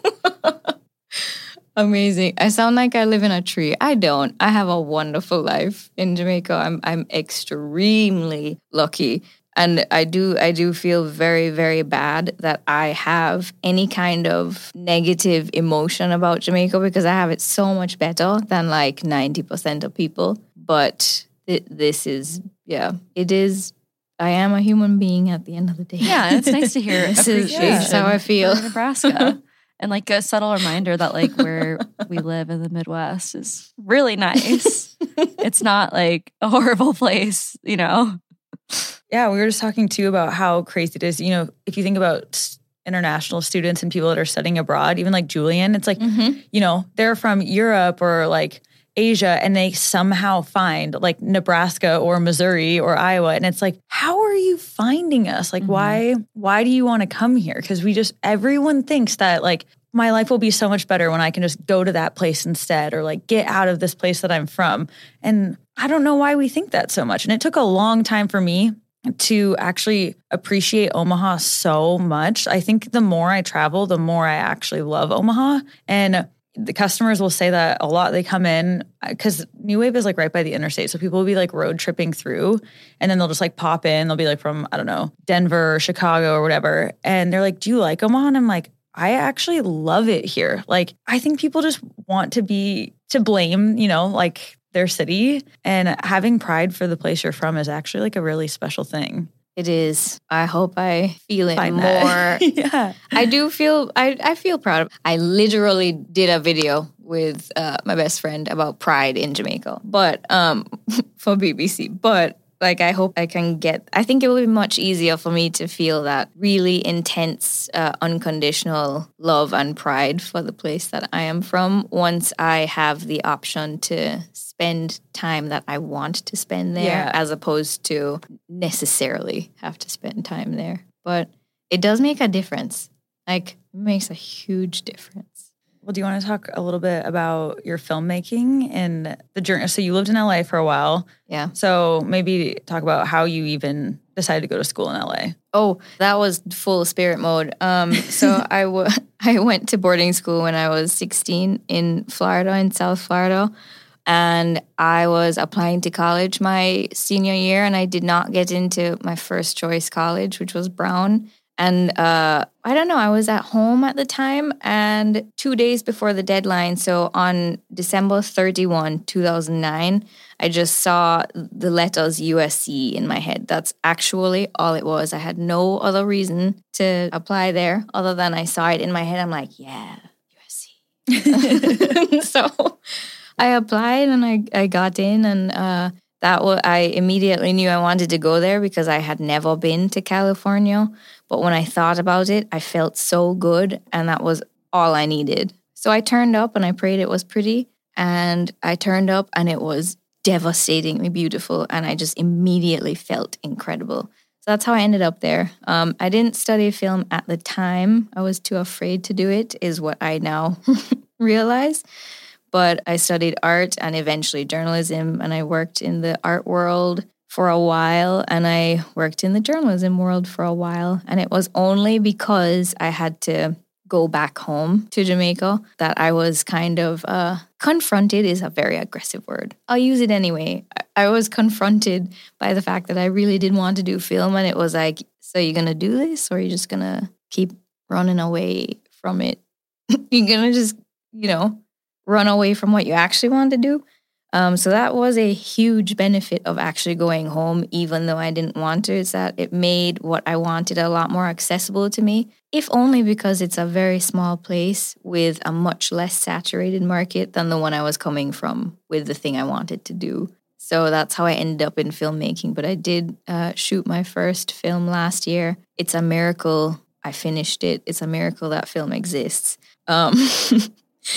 Amazing. I sound like I live in a tree. I don't. I have a wonderful life in Jamaica. I'm I'm extremely lucky. And I do I do feel very, very bad that I have any kind of negative emotion about Jamaica because I have it so much better than like ninety percent of people. But th- this is, yeah, it is. I am a human being at the end of the day. Yeah, and it's nice to hear This is- appreciation this is how I feel. for Nebraska. And like a subtle reminder that like where we live in the Midwest is really nice. It's not like a horrible place, you know? yeah, we were just talking too about how crazy it is. You know, if you think about s- international students and people that are studying abroad, even like Julian, it's like, Mhm. you know, they're from Europe or like Asia and they somehow find like Nebraska or Missouri or Iowa. And it's like, how are you finding us? Like, Mhm. why, why do you want to come here? Because we just, everyone thinks that like, my life will be so much better when I can just go to that place instead or like get out of this place that I'm from. And I don't know why we think that so much. And it took a long time for me to actually appreciate Omaha so much. I think the more I travel, the more I actually love Omaha. And the customers will say that a lot. They come in because New Wave is like right by the interstate. So people will be like road tripping through and then they'll just like pop in. They'll be like from, I don't know, Denver or Chicago or whatever. And they're like, do you like Omaha? And I'm like, I actually love it here. Like, I think people just want to be, to blame, you know, like their city. And having pride for the place you're from is actually like a really special thing. It is. I hope I feel it Find more. that. yeah. I do feel, I, I feel proud. I literally did a video with uh, my best friend about pride in Jamaica, but um, for B B C. But like, I hope I can get, I think it will be much easier for me to feel that really intense, uh, unconditional love and pride for the place that I am from once I have the option to spend time that I want to spend there Yeah. as opposed to necessarily have to spend time there. But it does make a difference. Like, it makes a huge difference. Well, do you want to talk a little bit about your filmmaking and the journey? So you lived in L A for a while. Yeah. So maybe talk about how you even decided to go to school in L A. Oh, that was full spirit mode. Um, so I, w- I went to boarding school when I was sixteen in Florida, in South Florida. And I was applying to college my senior year, and I did not get into my first choice college, which was Brown. And uh, I don't know, I was at home at the time, and two days before the deadline, so on December thirty-first, two thousand nine, I just saw the letters U S C in my head. That's actually all it was. I had no other reason to apply there other than I saw it in my head. I'm like, yeah, U S C. So I applied and I, I got in, and uh, that was, I immediately knew I wanted to go there because I had never been to California. But when I thought about it, I felt so good, and that was all I needed. So I turned up and I prayed it was pretty, and I turned up and it was devastatingly beautiful, and I just immediately felt incredible. So that's how I ended up there. Um, I didn't study film at the time. I was too afraid to do it, is what I now realize. But I studied art and eventually journalism, and I worked in the art world for a while, and I worked in the journalism world for a while. And it was only because I had to go back home to Jamaica that I was kind of uh, confronted is a very aggressive word. I'll use it anyway. I, I was confronted by the fact that I really didn't want to do film, and it was like, so you're going to do this, or are you just going to keep running away from it? You're going to just, you know, run away from what you actually want to do. Um, so that was a huge benefit of actually going home, even though I didn't want to, is that it made what I wanted a lot more accessible to me, if only because it's a very small place with a much less saturated market than the one I was coming from with the thing I wanted to do. So that's how I ended up in filmmaking. But I did uh, shoot my first film last year. It's a miracle I finished it. It's a miracle that film exists. Um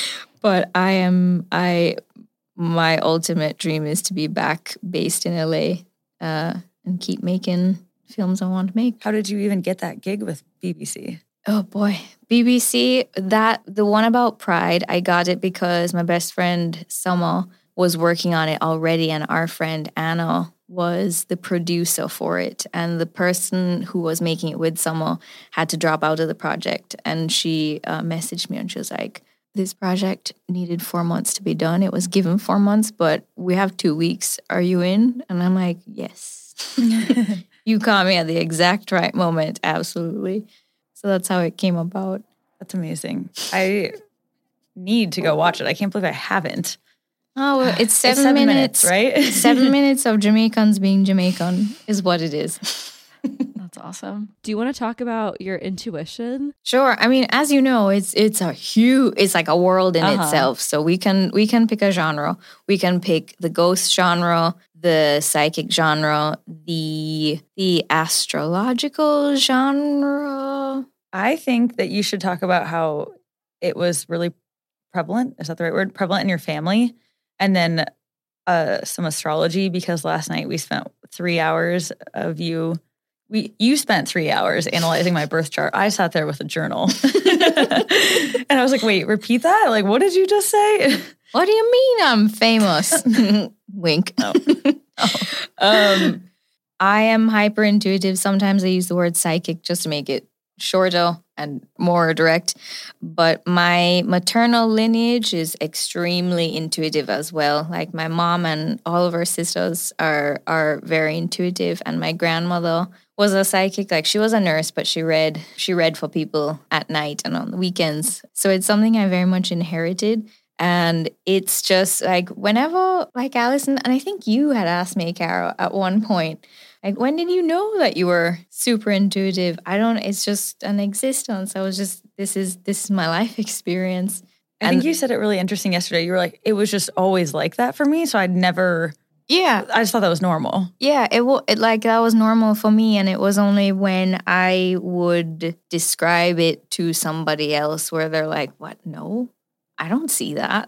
But I am, I, my ultimate dream is to be back based in L A uh, and keep making films I want to make. How did you even get that gig with B B C? Oh boy. B B C, that, the one about Pride, I got it because my best friend Summer was working on it already, and our friend Anna was the producer for it. And the person who was making it with Summer had to drop out of the project. And she uh, messaged me and she was like, this project needed four months to be done. It was given four months, but we have two weeks. Are you in? And I'm like, yes. You caught me at the exact right moment. Absolutely. So that's how it came about. That's amazing. I need to go watch it. I can't believe I haven't. Oh, well, it's seven, it's seven minutes, minutes, right? seven minutes of Jamaicans being Jamaican is what it is. That's awesome. Do you want to talk about your intuition? Sure. I mean, as you know, it's it's a huge, it's like a world in Uh-huh. itself. So we can we can pick a genre. We can pick the ghost genre, the psychic genre, the the astrological genre. I think that you should talk about how it was really prevalent. Is that the right word? Prevalent in your family. And then uh, some astrology, because last night we spent three hours of you. We you spent three hours analyzing my birth chart. I sat there with a journal, and I was like, "Wait, repeat that? Like, what did you just say?" What do you mean I'm famous? Wink. Oh. um, I am hyper intuitive. Sometimes I use the word psychic just to make it shorter and more direct. But my maternal lineage is extremely intuitive as well. Like my mom and all of her sisters are are very intuitive, and my grandmother was a psychic. Like she was a nurse, but she read she read for people at night and on the weekends. So it's something I very much inherited. And it's just like whenever, like Allison, and I think you had asked me, Carol, at one point, like, when did you know that you were super intuitive? I don't, it's just an existence. I was just, this is, this is my life experience. I think you said it really interesting yesterday. You were like, it was just always like that for me. So I'd never, Yeah. I just thought that was normal. Yeah, it, wa- it like that was normal for me, and it was only when I would describe it to somebody else where they're like, "What? No, I don't see that."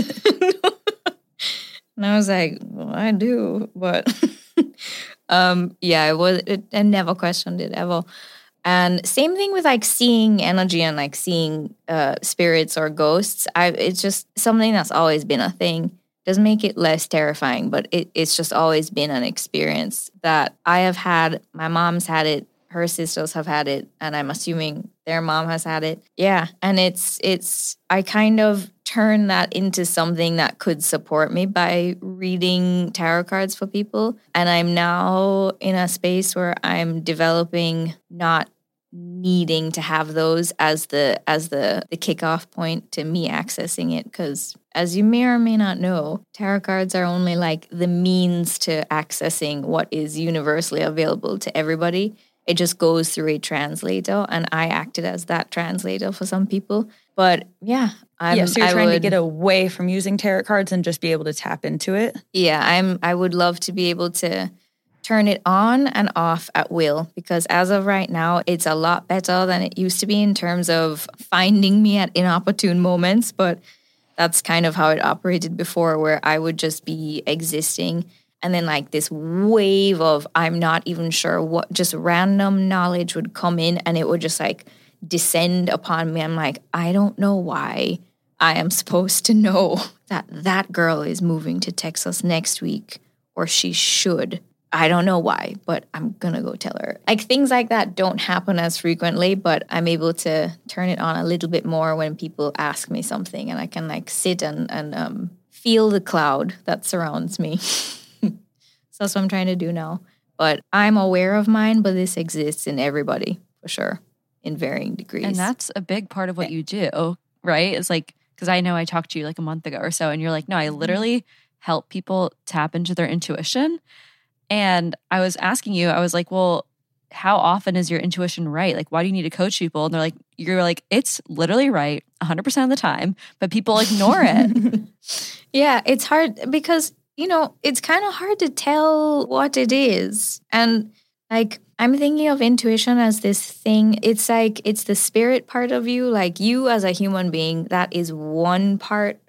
And I was like, "Well, I do," but um, yeah, it was. It, I never questioned it ever. And same thing with like seeing energy and like seeing uh, spirits or ghosts. I it's just something that's always been a thing. Doesn't make it less terrifying, but it, it's just always been an experience that I have had. My mom's had it, her sisters have had it, and I'm assuming their mom has had it. Yeah, and it's it's I kind of turn that into something that could support me by reading tarot cards for people. And I'm now in a space where I'm developing not needing to have those as the as the the kickoff point to me accessing it, because as you may or may not know, tarot cards are only like the means to accessing what is universally available to everybody. It just goes through a translator, and I acted as that translator for some people. But yeah, I'm, yeah, so you're I trying would, to get away from using tarot cards and just be able to tap into it. Yeah, I'm. I would love to be able to turn it on and off at will, because as of right now, it's a lot better than it used to be in terms of finding me at inopportune moments. But that's kind of how it operated before, where I would just be existing. And then like this wave of I'm not even sure what, just random knowledge would come in, and it would just like descend upon me. I'm like, I don't know why I am supposed to know that that girl is moving to Texas next week, or she should. I don't know why, but I'm going to go tell her. Like things like that don't happen as frequently, but I'm able to turn it on a little bit more when people ask me something, and I can like sit and, and um, feel the cloud that surrounds me. So that's what I'm trying to do now. But I'm aware of mine, but this exists in everybody for sure, in varying degrees. And that's a big part of what you do, right? It's like, because I know I talked to you like a month ago or so, and you're like, no, I literally help people tap into their intuition. And I was asking you, I was like, well, how often is your intuition right? Like, why do you need to coach people? And they're like, you're like, it's literally right one hundred percent of the time, but people ignore it. Yeah, it's hard because, you know, it's kind of hard to tell what it is. And like, I'm thinking of intuition as this thing. It's like, it's the spirit part of you. Like you as a human being, that is one part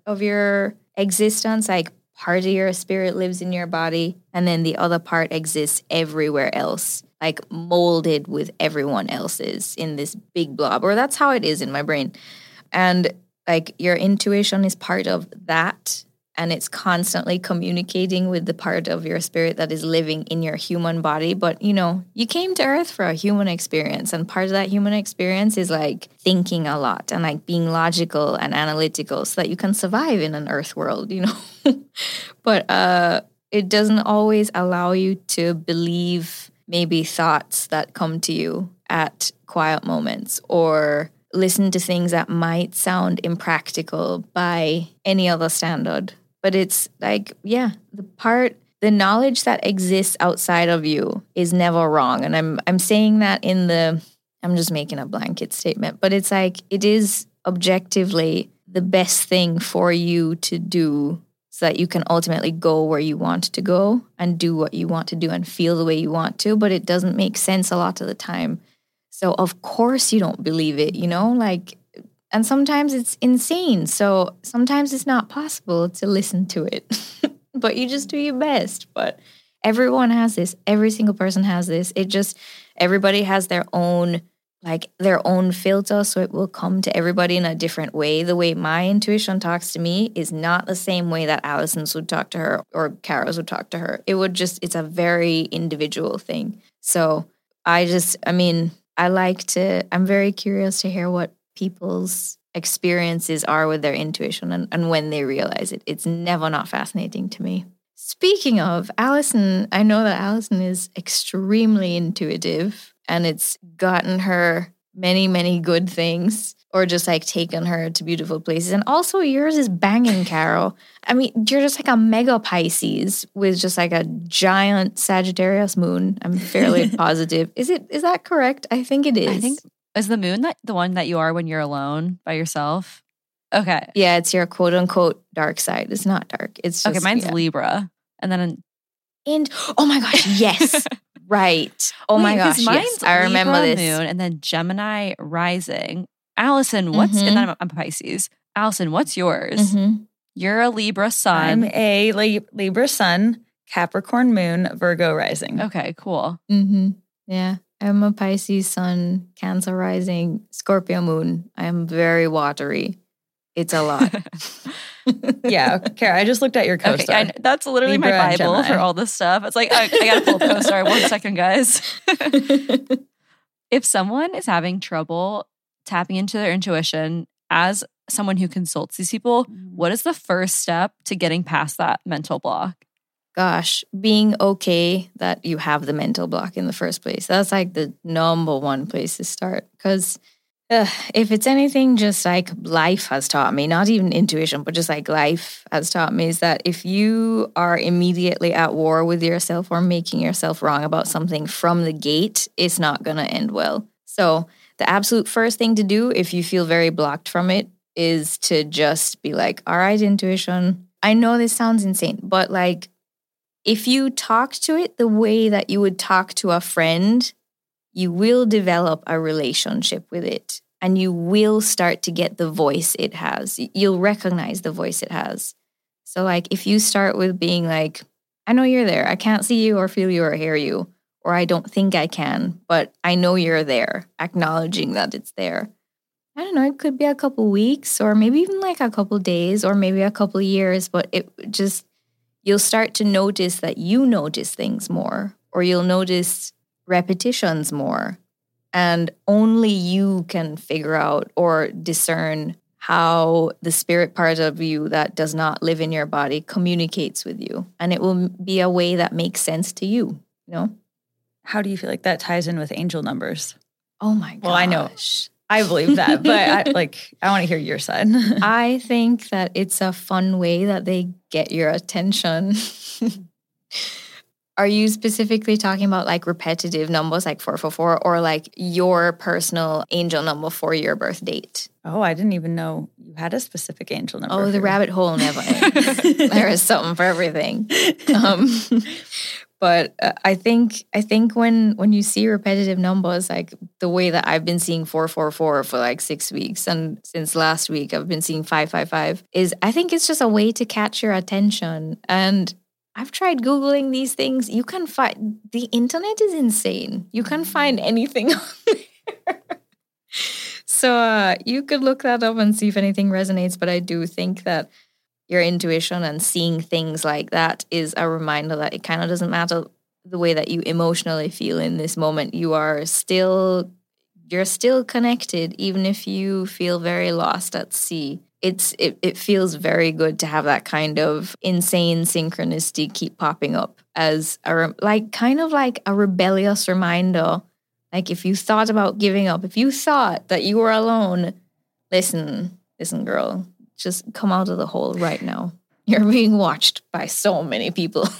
of your existence, like part of your spirit lives in your body, and then the other part exists everywhere else, like molded with everyone else's in this big blob, or that's how it is in my brain. And like your intuition is part of that, and it's constantly communicating with the part of your spirit that is living in your human body. But, you know, you came to Earth for a human experience, and part of that human experience is like thinking a lot and like being logical and analytical so that you can survive in an Earth world, you know. But uh, it doesn't always allow you to believe maybe thoughts that come to you at quiet moments, or listen to things that might sound impractical by any other standard. But it's like, yeah, the part, the knowledge that exists outside of you is never wrong. And I'm I'm saying that in the, I'm just making a blanket statement, but it's like, it is objectively the best thing for you to do so that you can ultimately go where you want to go and do what you want to do and feel the way you want to. But it doesn't make sense a lot of the time. So of course you don't believe it, you know, like, and sometimes it's insane. So sometimes it's not possible to listen to it, but you just do your best. But everyone has this. Every single person has this. It just, everybody has their own, like their own filter. So it will come to everybody in a different way. The way my intuition talks to me is not the same way that Allison's would talk to her or Kara's would talk to her. It would just, it's a very individual thing. So I just, I mean, I like to, I'm very curious to hear what people's experiences are with their intuition and, and when they realize it. It's never not fascinating to me. Speaking of, Allison, I know that Allison is extremely intuitive, and it's gotten her many, many good things, or just like taken her to beautiful places. And also yours is banging, Carol. I mean, you're just like a mega Pisces with just like a giant Sagittarius moon. I'm fairly positive. Is it, is that correct? I think it is. I think, is the moon that the one that you are when you're alone by yourself? Okay. Yeah, it's your quote unquote dark side. It's not dark. It's just, okay, mine's yeah. Libra. And then an, and oh my gosh, yes. Right. Oh wait, my gosh, mine's yes. I remember Libra this. moon and then Gemini rising. Allison, what's Mhm. and then I'm, I'm Pisces. Allison, what's yours? Mhm. You're a Libra sun. I'm a Li- Libra sun, Capricorn moon, Virgo rising. Okay, cool. Mm-hmm. Yeah. I'm a Pisces sun, Cancer rising, Scorpio moon. I'm very watery. It's a lot. Yeah, Kara, I just looked at your Okay, co-star. I kn- that's literally Libra my and Bible Gemini. for all this stuff. It's like, I, I gotta pull up co-star. One second, guys. If someone is having trouble tapping into their intuition, as someone who consults these people, what is the first step to getting past that mental block? Gosh, being okay that you have the mental block in the first place. That's like the number one place to start. Because uh, if it's anything just like life has taught me, not even intuition, but just like life has taught me, is that if you are immediately at war with yourself or making yourself wrong about something from the gate, it's not going to end well. So the absolute first thing to do if you feel very blocked from it is to just be like, all right, intuition, I know this sounds insane, but like, if you talk to it the way that you would talk to a friend, you will develop a relationship with it, and you will start to get the voice it has. You'll recognize the voice it has. So like if you start with being like, I know you're there. I can't see you or feel you or hear you, or I don't think I can, but I know you're there, acknowledging that it's there. I don't know, it could be a couple weeks or maybe even like a couple days or maybe a couple years, but it just, you'll start to notice that you notice things more, or you'll notice repetitions more, and only you can figure out or discern how the spirit part of you that does not live in your body communicates with you. And it will be a way that makes sense to you, you know? How do you feel like that ties in with angel numbers? Oh my gosh. Well, I know. I believe that, but I, like, I want to hear your side. I think that it's a fun way that they get your attention. Are you specifically talking about like repetitive numbers like four four four, or like your personal angel number for your birth date? Oh, I didn't even know you had a specific angel number. Oh, the for- rabbit hole never ends. There is something for everything. Um, But uh, I think I think when when you see repetitive numbers, like the way that I've been seeing four four four for like six weeks, and since last week I've been seeing five five five, is I think it's just a way to catch your attention. And I've tried Googling these things. You can find, the internet is insane. You can find anything on there. So uh, you could look that up and see if anything resonates. But I do think that your intuition and seeing things like that is a reminder that it kind of doesn't matter the way that you emotionally feel in this moment. You are still, you're still connected, even if you feel very lost at sea. It's it, it feels very good to have that kind of insane synchronicity keep popping up as a, like kind of like a rebellious reminder. Like if you thought about giving up, if you thought that you were alone, listen, listen, girl. Just come out of the hole right now. You're being watched by so many people.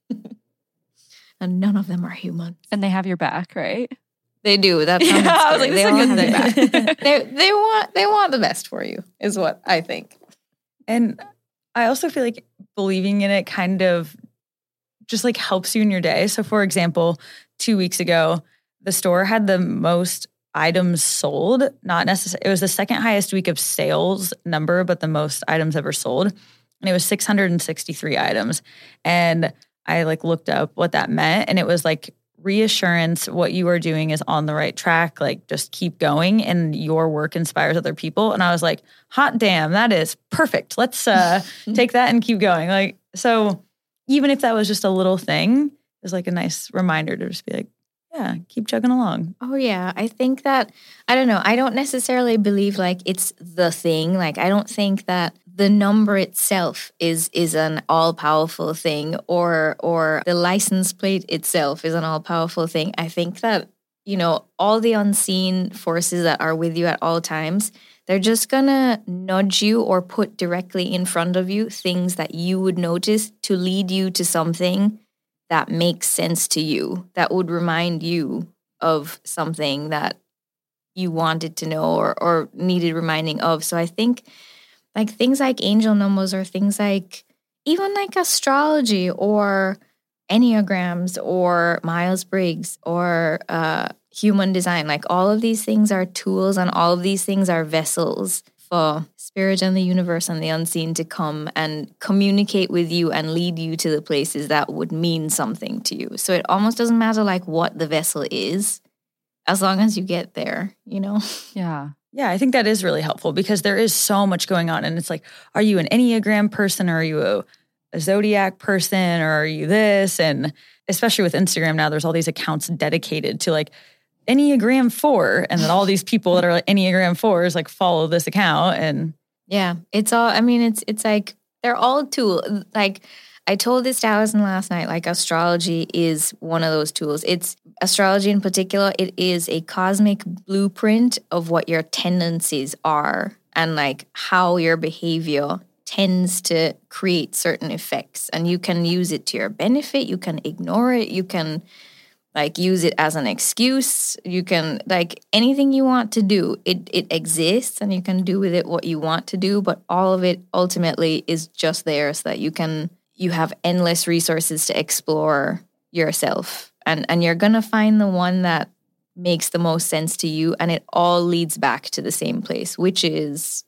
And none of them are human. And they have your back, right? They do. That's yeah, I was like, they all have their back. they they want they want the best for you, is what I think. And I also feel like believing in it kind of just like helps you in your day. So for example, two weeks ago, the store had the most items sold, not necessarily, it was the second highest week of sales number, but the most items ever sold. And it was six hundred sixty-three items. And I like looked up what that meant. And it was like reassurance, what you are doing is on the right track. Like just keep going and your work inspires other people. And I was like, hot damn, that is perfect. Let's uh, take that and keep going. Like, so even if that was just a little thing, it was like a nice reminder to just be like, yeah, keep chugging along. Oh, yeah. I think that, I don't know, I don't necessarily believe like it's the thing. Like, I don't think that the number itself is is an all-powerful thing, or or the license plate itself is an all-powerful thing. I think that, you know, all the unseen forces that are with you at all times, they're just gonna nudge you or put directly in front of you things that you would notice to lead you to something that makes sense to you, that would remind you of something that you wanted to know or, or needed reminding of. So I think like things like angel numbers, or things like even like astrology or Enneagrams or Myers-Briggs or uh, human design, like all of these things are tools, and all of these things are vessels for spirit and the universe and the unseen to come and communicate with you and lead you to the places that would mean something to you. So it almost doesn't matter like what the vessel is, as long as you get there, you know? Yeah. Yeah, I think that is really helpful because there is so much going on. And it's like, are you an Enneagram person, or are you a, a Zodiac person, or are you this? And especially with Instagram now, there's all these accounts dedicated to like Enneagram four, and then all these people that are like Enneagram fours like follow this account. And yeah, it's all, I mean, it's it's like they're all tools. Like I told this to Allison last night, like astrology is one of those tools. It's astrology in particular, it is a cosmic blueprint of what your tendencies are and like how your behavior tends to create certain effects. And you can use it to your benefit, you can ignore it, you can like use it as an excuse. You can, like, anything you want to do, it it exists, and you can do with it what you want to do, but all of it ultimately is just there so that you can, you have endless resources to explore yourself. And and you're going to find the one that makes the most sense to you, and it all leads back to the same place, which is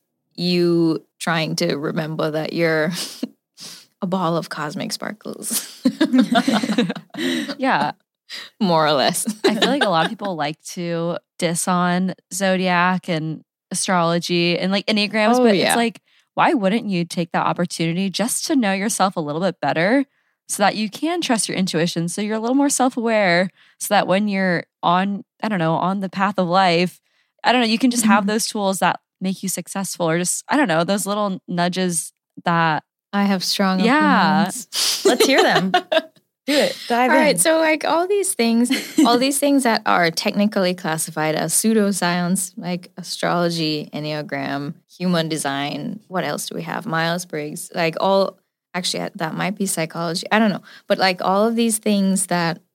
you trying to remember that you're a ball of cosmic sparkles. Yeah. More or less. I feel like a lot of people like to diss on Zodiac and astrology and like Enneagrams, Oh, but yeah. it's like, why wouldn't you take that opportunity just to know yourself a little bit better so that you can trust your intuition, so you're a little more self-aware, so that when you're on, I don't know, on the path of life, I don't know, you can just have those tools that make you successful, or just, I don't know, those little nudges that. I have strong Yeah. opinions. let's hear them. Do it. Dive All in. right, so like all these things, all these things that are technically classified as pseudoscience, like astrology, Enneagram, human design, what else do we have? Myers-Briggs, like all, actually that might be psychology, I don't know. But like all of these things that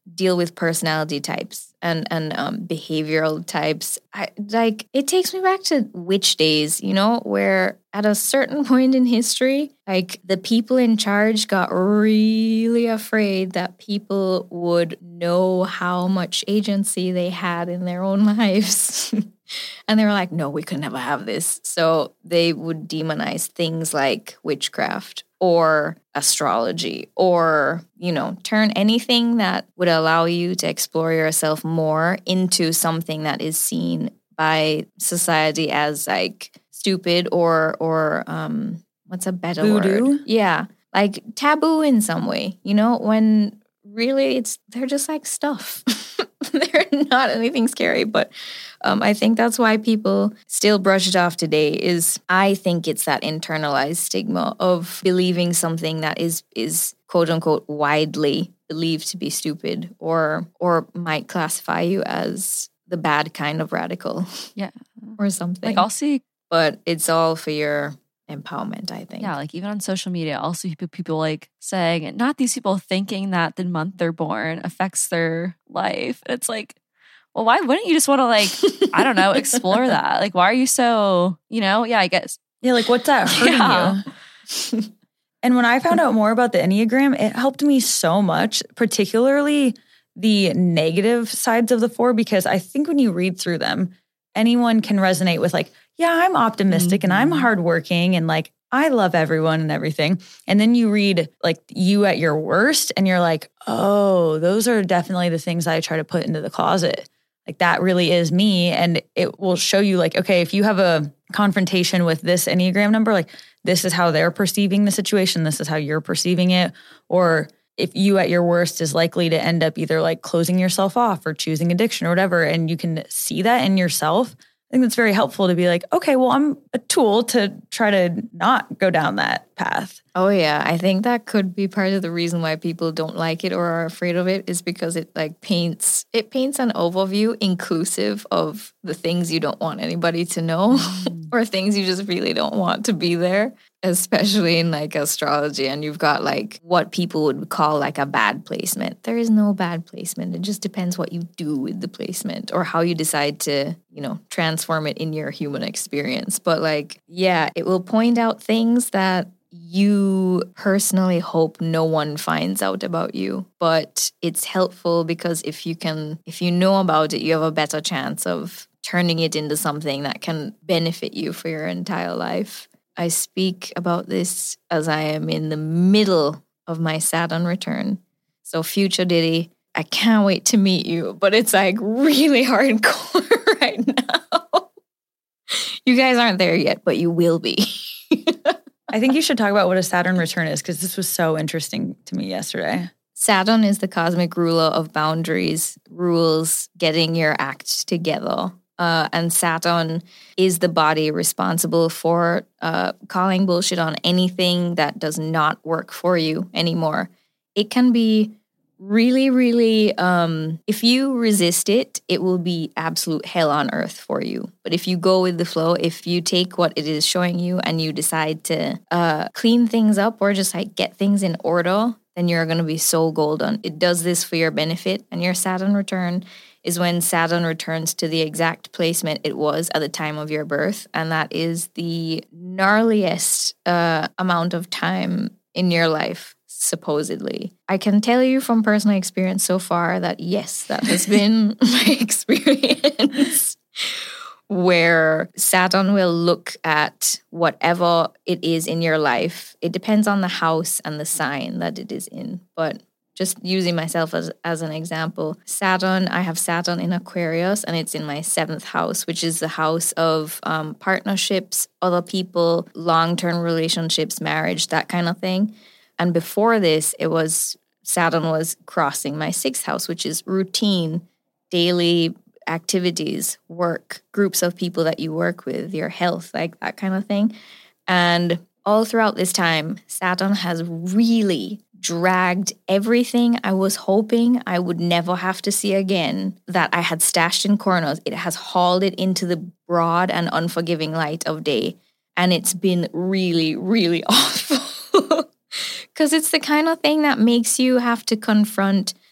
deal with personality types and and um, behavioral types. I like it takes me back to witch days, you know, where at a certain point in history, like the people in charge got really afraid that people would know how much agency they had in their own lives. And they were like, no, we could never have this. So they would demonize things like witchcraft or astrology or, you know, turn anything that would allow you to explore yourself more into something that is seen by society as like stupid or, or um, what's a better Voodoo? word? Yeah, like taboo in some way, you know, when really it's, they're just like stuff. They're not anything scary, but um, I think that's why people still brush it off today is I think it's that internalized stigma of believing something that is is quote unquote widely believed to be stupid or or might classify you as the bad kind of radical. Yeah. Or something. Like I'll see, but it's all for your empowerment, I think. yeah, like even on social media, I'll see people, people like saying, not these people thinking that the month they're born affects their life. It's like, well, why wouldn't you just want to like, I don't know, explore that? Like, why are you so, you know, yeah, I guess. Yeah, like what's that hurting Yeah. you? And when I found out more about the Enneagram, it helped me so much, particularly the negative sides of the four, because I think when you read through them, anyone can resonate with like, yeah, I'm optimistic Mm-hmm. and I'm hardworking and like, I love everyone and everything. And then you read like you at your worst and you're like, oh, those are definitely the things I try to put into the closet. Like that really is me. And it will show you like, okay, if you have a confrontation with this Enneagram number, like this is how they're perceiving the situation. This is how you're perceiving it. Or if you at your worst is likely to end up either like closing yourself off or choosing addiction or whatever. And you can see that in yourself. I think that's very helpful to be like, okay, well, I'm a tool to try to not go down that path. Oh yeah, I think that could be part of the reason why people don't like it or are afraid of it is because it like paints it paints an overview inclusive of the things you don't want anybody to know or things you just really don't want to be there, especially in like astrology and you've got like what people would call like a bad placement. There is no bad placement. It just depends what you do with the placement or how you decide to, you know, transform it in your human experience. But like, yeah, it will point out things that you personally hope no one finds out about you, but it's helpful because if you can, if you know about it, you have a better chance of turning it into something that can benefit you for your entire life. I speak about this as I am in the middle of my Saturn return. So future Diddy, I can't wait to meet you, but it's like really hardcore right now. You guys aren't there yet, but you will be. I think you should talk about what a Saturn return is because this was so interesting to me yesterday. Saturn is the cosmic ruler of boundaries, rules, getting your act together. Uh, and Saturn is the body responsible for uh, calling bullshit on anything that does not work for you anymore. It can be really, really, um, if you resist it, it will be absolute hell on earth for you. But if you go with the flow, if you take what it is showing you and you decide to uh, clean things up or just like get things in order, then you're going to be so golden. It does this for your benefit. And your Saturn return is when Saturn returns to the exact placement it was at the time of your birth. And that is the gnarliest uh, amount of time in your life, supposedly. I can tell you from personal experience so far that yes, that has been my experience. Where Saturn will look at whatever it is in your life. It depends on the house and the sign that it is in. But just using myself as, as an example, Saturn, I have Saturn in Aquarius and it's in my seventh house, which is the house of um, partnerships, other people, long-term relationships, marriage, that kind of thing. And before this, it was Saturn was crossing my sixth house, which is routine, daily activities, work, groups of people that you work with, your health, like that kind of thing. And all throughout this time, Saturn has really dragged everything I was hoping I would never have to see again that I had stashed in corners. It has hauled it into the broad and unforgiving light of day. And it's been really, really awful. Because it's the kind of thing that makes you have to confront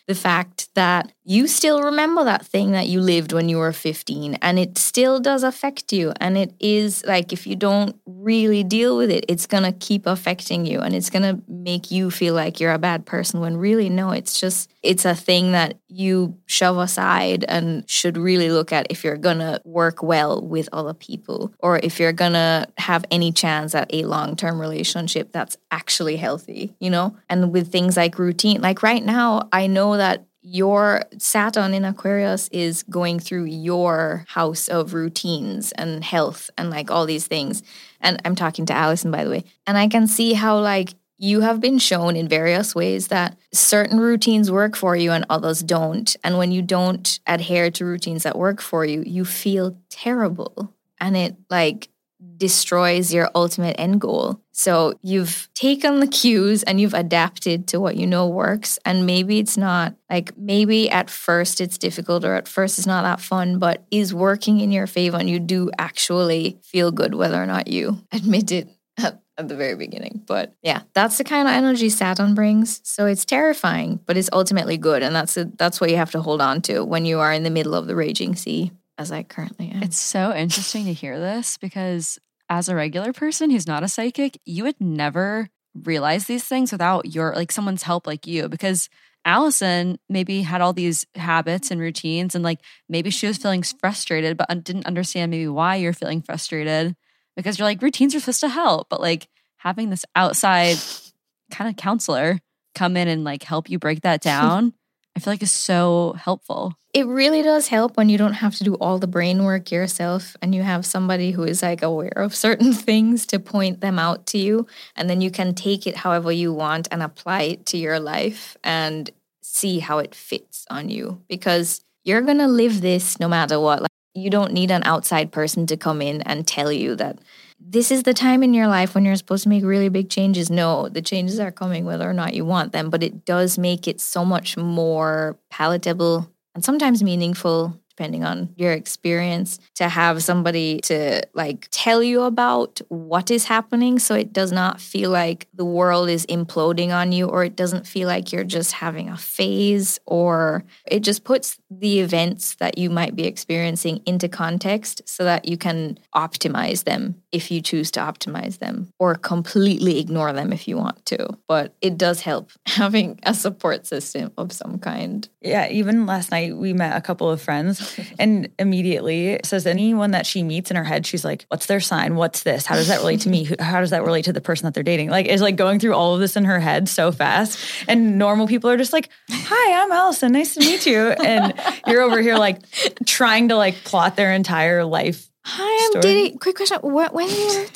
the fact that you still remember that thing that you lived when you were fifteen, and it still does affect you. And it is like, if you don't really deal with it, it's going to keep affecting you, and it's going to make you feel like you're a bad person when really, no, it's just, it's a thing that you shove aside and should really look at if you're going to work well with other people, or if you're going to have any chance at a long-term relationship that's actually healthy, you know? And with things like routine, like right now, I know that your Saturn in Aquarius is going through your house of routines and health and like all these things. And I'm talking to Allison, by the way. And I can see how like you have been shown in various ways that certain routines work for you and others don't. And when you don't adhere to routines that work for you, you feel terrible. And it like destroys your ultimate end goal. So you've taken the cues and you've adapted to what you know works. And maybe it's not like, maybe at first it's difficult, or at first it's not that fun, but is working in your favor, and you do actually feel good whether or not you admit it at, at the very beginning. But yeah, that's the kind of energy Saturn brings. So it's terrifying, but it's ultimately good. And that's a, that's what you have to hold on to when you are in the middle of the raging sea, as I currently am. It's so interesting to hear this, because as a regular person who's not a psychic, you would never realize these things without your, like someone's help like you, because Allison maybe had all these habits and routines, and like maybe she was feeling frustrated, but didn't understand maybe why you're feeling frustrated, because you're like, routines are supposed to help, but like having this outside kind of counselor come in and like help you break that down, I feel like is so helpful. It really does help when you don't have to do all the brain work yourself, and you have somebody who is like aware of certain things to point them out to you, and then you can take it however you want and apply it to your life and see how it fits on you, because you're going to live this no matter what. Like, you don't need an outside person to come in and tell you that this is the time in your life when you're supposed to make really big changes. No, the changes are coming whether or not you want them, but it does make it so much more palatable and sometimes meaningful, depending on your experience, to have somebody to like tell you about what is happening, so it does not feel like the world is imploding on you, or it doesn't feel like you're just having a phase, or it just puts the events that you might be experiencing into context so that you can optimize them if you choose to optimize them, or completely ignore them if you want to. But it does help having a support system of some kind. Yeah, even last night we met a couple of friends, and immediately says anyone that she meets in her head, she's like, what's their sign? What's this? How does that relate to me? How does that relate to the person that they're dating? Like, is like going through all of this in her head so fast. And normal people are just like, hi, I'm Allison. Nice to meet you. And you're over here like trying to like plot their entire life. Hi, I'm story. Diddy. Quick question. When, when is your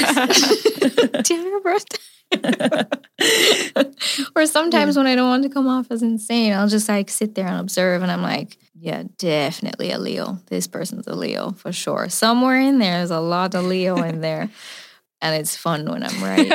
birthday? Do you have a birthday? Or sometimes when I don't want to come off as insane, I'll just like sit there and observe, and I'm like, yeah, definitely a Leo. This person's a Leo for sure. Somewhere in there, there's a lot of Leo in there. And it's fun when I'm right.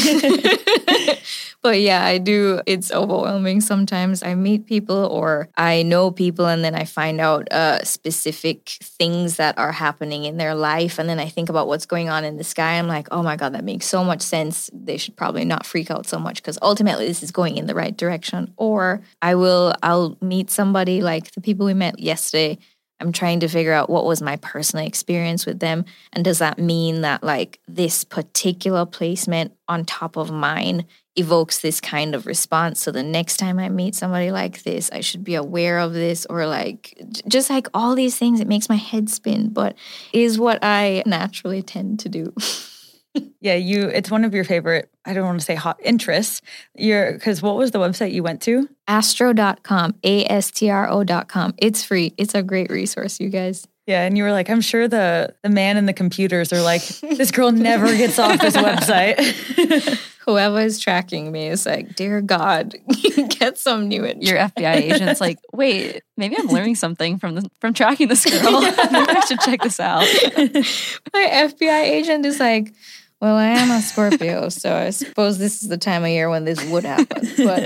But yeah, I do. It's overwhelming sometimes. I meet people or I know people, and then I find out uh, specific things that are happening in their life. And then I think about what's going on in the sky. I'm like, oh my God, that makes so much sense. They should probably not freak out so much, because ultimately this is going in the right direction. Or I will, I'll meet somebody like the people we met yesterday. I'm trying to figure out what was my personal experience with them. And does that mean that like this particular placement on top of mine evokes this kind of response? So the next time I meet somebody like this, I should be aware of this, or like just like all these things. It makes my head spin, but is what I naturally tend to do. Yeah, you. It's one of your favorite, I don't want to say hot interests. You're, because what was the website you went to? astro dot com, A S T R O dot com. It's free. It's a great resource, you guys. Yeah, and you were like, I'm sure the the man in the computers are like, this girl never gets off this website. Whoever is tracking me is like, dear God, get some new info. Your F B I agent's like, wait, maybe I'm learning something from the, from tracking this girl. Maybe I should check this out. My F B I agent is like, well, I am a Scorpio, so I suppose this is the time of year when this would happen. But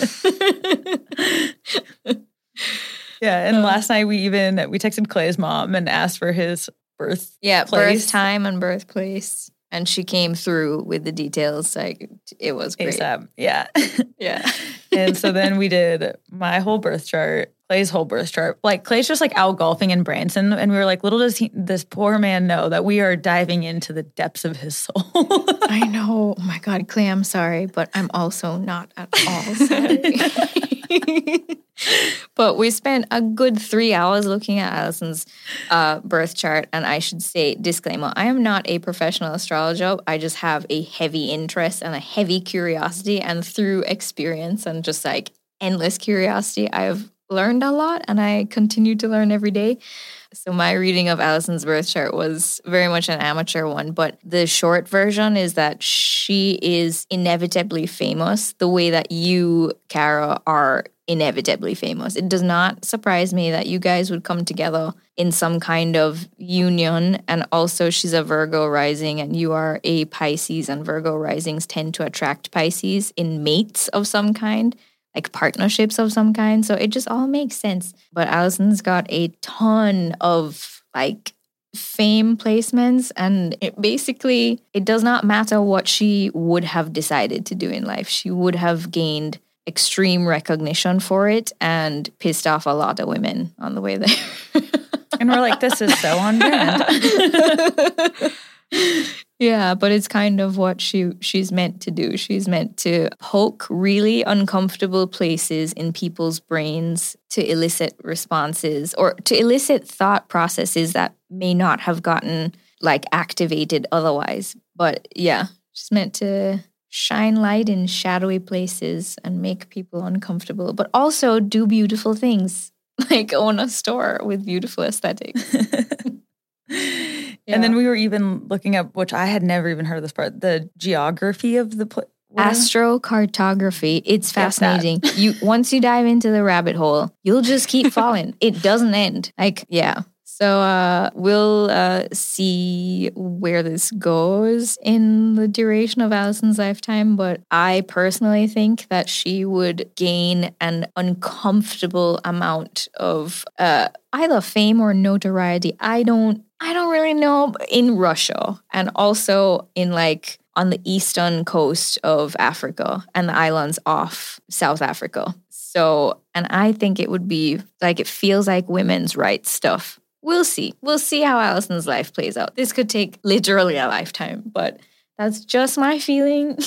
yeah, and um, last night we even, we texted Clay's mom and asked for his birth Yeah, place. birth time and birthplace. And she came through with the details. Like, it was great. ASAP. Yeah. Yeah. And so then we did my whole birth chart, Clay's whole birth chart. Like, Clay's just like out golfing in Branson. And we were like, little does he, this poor man know that we are diving into the depths of his soul. I know. Oh my God, Clay, I'm sorry, but I'm also not at all sorry. But we spent a good three hours looking at Allison's uh, birth chart. And I should say, disclaimer, I am not a professional astrologer. I just have a heavy interest and a heavy curiosity. And through experience and just like endless curiosity, I've learned a lot and I continue to learn every day. So my reading of Allison's birth chart was very much an amateur one, but the short version is that she is inevitably famous the way that you, Cara, are inevitably famous. It does not surprise me that you guys would come together in some kind of union. And also she's a Virgo rising and you are a Pisces, and Virgo risings tend to attract Pisces in mates of some kind, like partnerships of some kind. So it just all makes sense. But Allison's got a ton of like fame placements, and it basically, it does not matter what she would have decided to do in life. She would have gained extreme recognition for it and pissed off a lot of women on the way there. And we're like, this is so on brand. Yeah, but it's kind of what she she's meant to do. She's meant to poke really uncomfortable places in people's brains to elicit responses or to elicit thought processes that may not have gotten like activated otherwise. But yeah, she's meant to shine light in shadowy places and make people uncomfortable, but also do beautiful things, like own a store with beautiful aesthetics. Yeah. And then we were even looking up, which I had never even heard of this part, the geography of the place. Astrocartography. It's fascinating. You once you dive into the rabbit hole, you'll just keep falling. It doesn't end. Like, yeah. So uh, we'll uh, see where this goes in the duration of Allison's lifetime. But I personally think that she would gain an uncomfortable amount of uh, either fame or notoriety. I don't. I don't really know, in Russia and also in like on the eastern coast of Africa and the islands off South Africa. So, and I think it would be like, it feels like women's rights stuff. We'll see. We'll see how Allison's life plays out. This could take literally a lifetime, but that's just my feeling.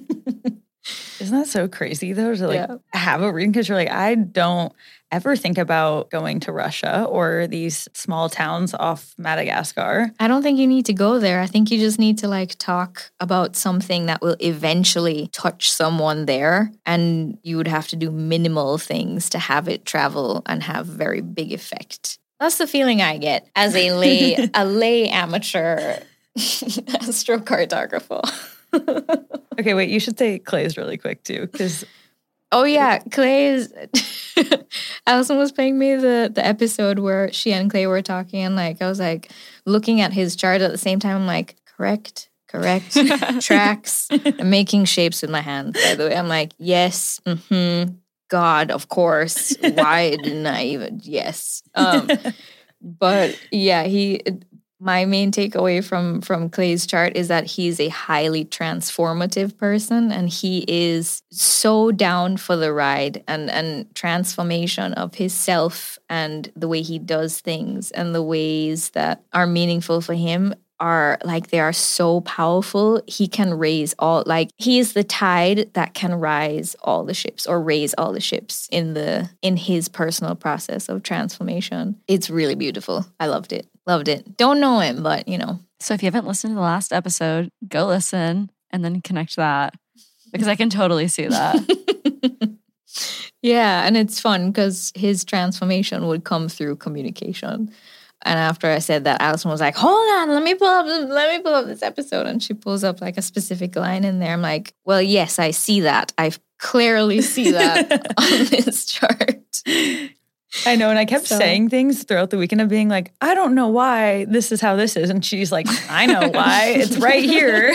Isn't that so crazy though to like Yeah. have a reading? Because you're like, I don't ever think about going to Russia or these small towns off Madagascar. I don't think you need to go there. I think you just need to like talk about something that will eventually touch someone there. And you would have to do minimal things to have it travel and have very big effect. That's the feeling I get as a lay, a lay amateur astrocartographer. Okay, wait, you should say Clay's really quick too, because Oh yeah, Clay is. Allison was playing me the the episode where she and Clay were talking, and like I was like looking at his chart at the same time. I'm like, correct, correct, tracks. I'm making shapes with my hands. By the way, I'm like, yes, mm-hmm, God, of course. Why didn't I even? Yes, um, but yeah, he. My main takeaway from from Clay's chart is that he's a highly transformative person, and he is so down for the ride and and transformation of his self and the way he does things and the ways that are meaningful for him are like they are so powerful. He can raise all, like he is the tide that can rise all the ships or raise all the ships in the in his personal process of transformation. It's really beautiful. I loved it. Loved it. Don't know him, but you know. So if you haven't listened to the last episode, go listen and then connect that, because I can totally see that. Yeah, and it's fun because his transformation would come through communication. And after I said that, Allison was like, hold on, let me pull up let me pull up this episode. And she pulls up like a specific line in there. I'm like, well, yes, I see that. I clearly see that on this chart. I know, and I kept So- saying things throughout the weekend of being like, I don't know why this is how this is. And she's like, I know why. It's right here.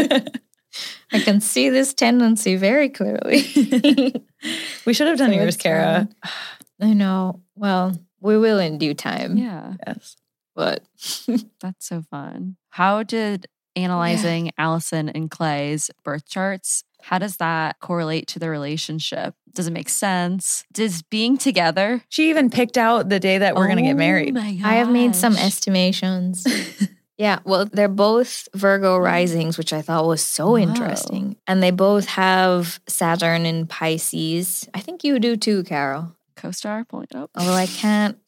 I can see this tendency very clearly. We should have done So yours, it's Cara. fun. I know. Well, we will in due time. Yeah, Yes. But that's so fun. How did analyzing yeah. Allison and Clay's birth charts. How does that correlate to the relationship? Does it make sense? Does being together? She even picked out the day that we're oh going to get married. My I have made some estimations. Yeah, well, they're both Virgo risings, which I thought was so Whoa. interesting. And they both have Saturn in Pisces. I think you do too, Carol. Co-star, pulling it up. Although I can't.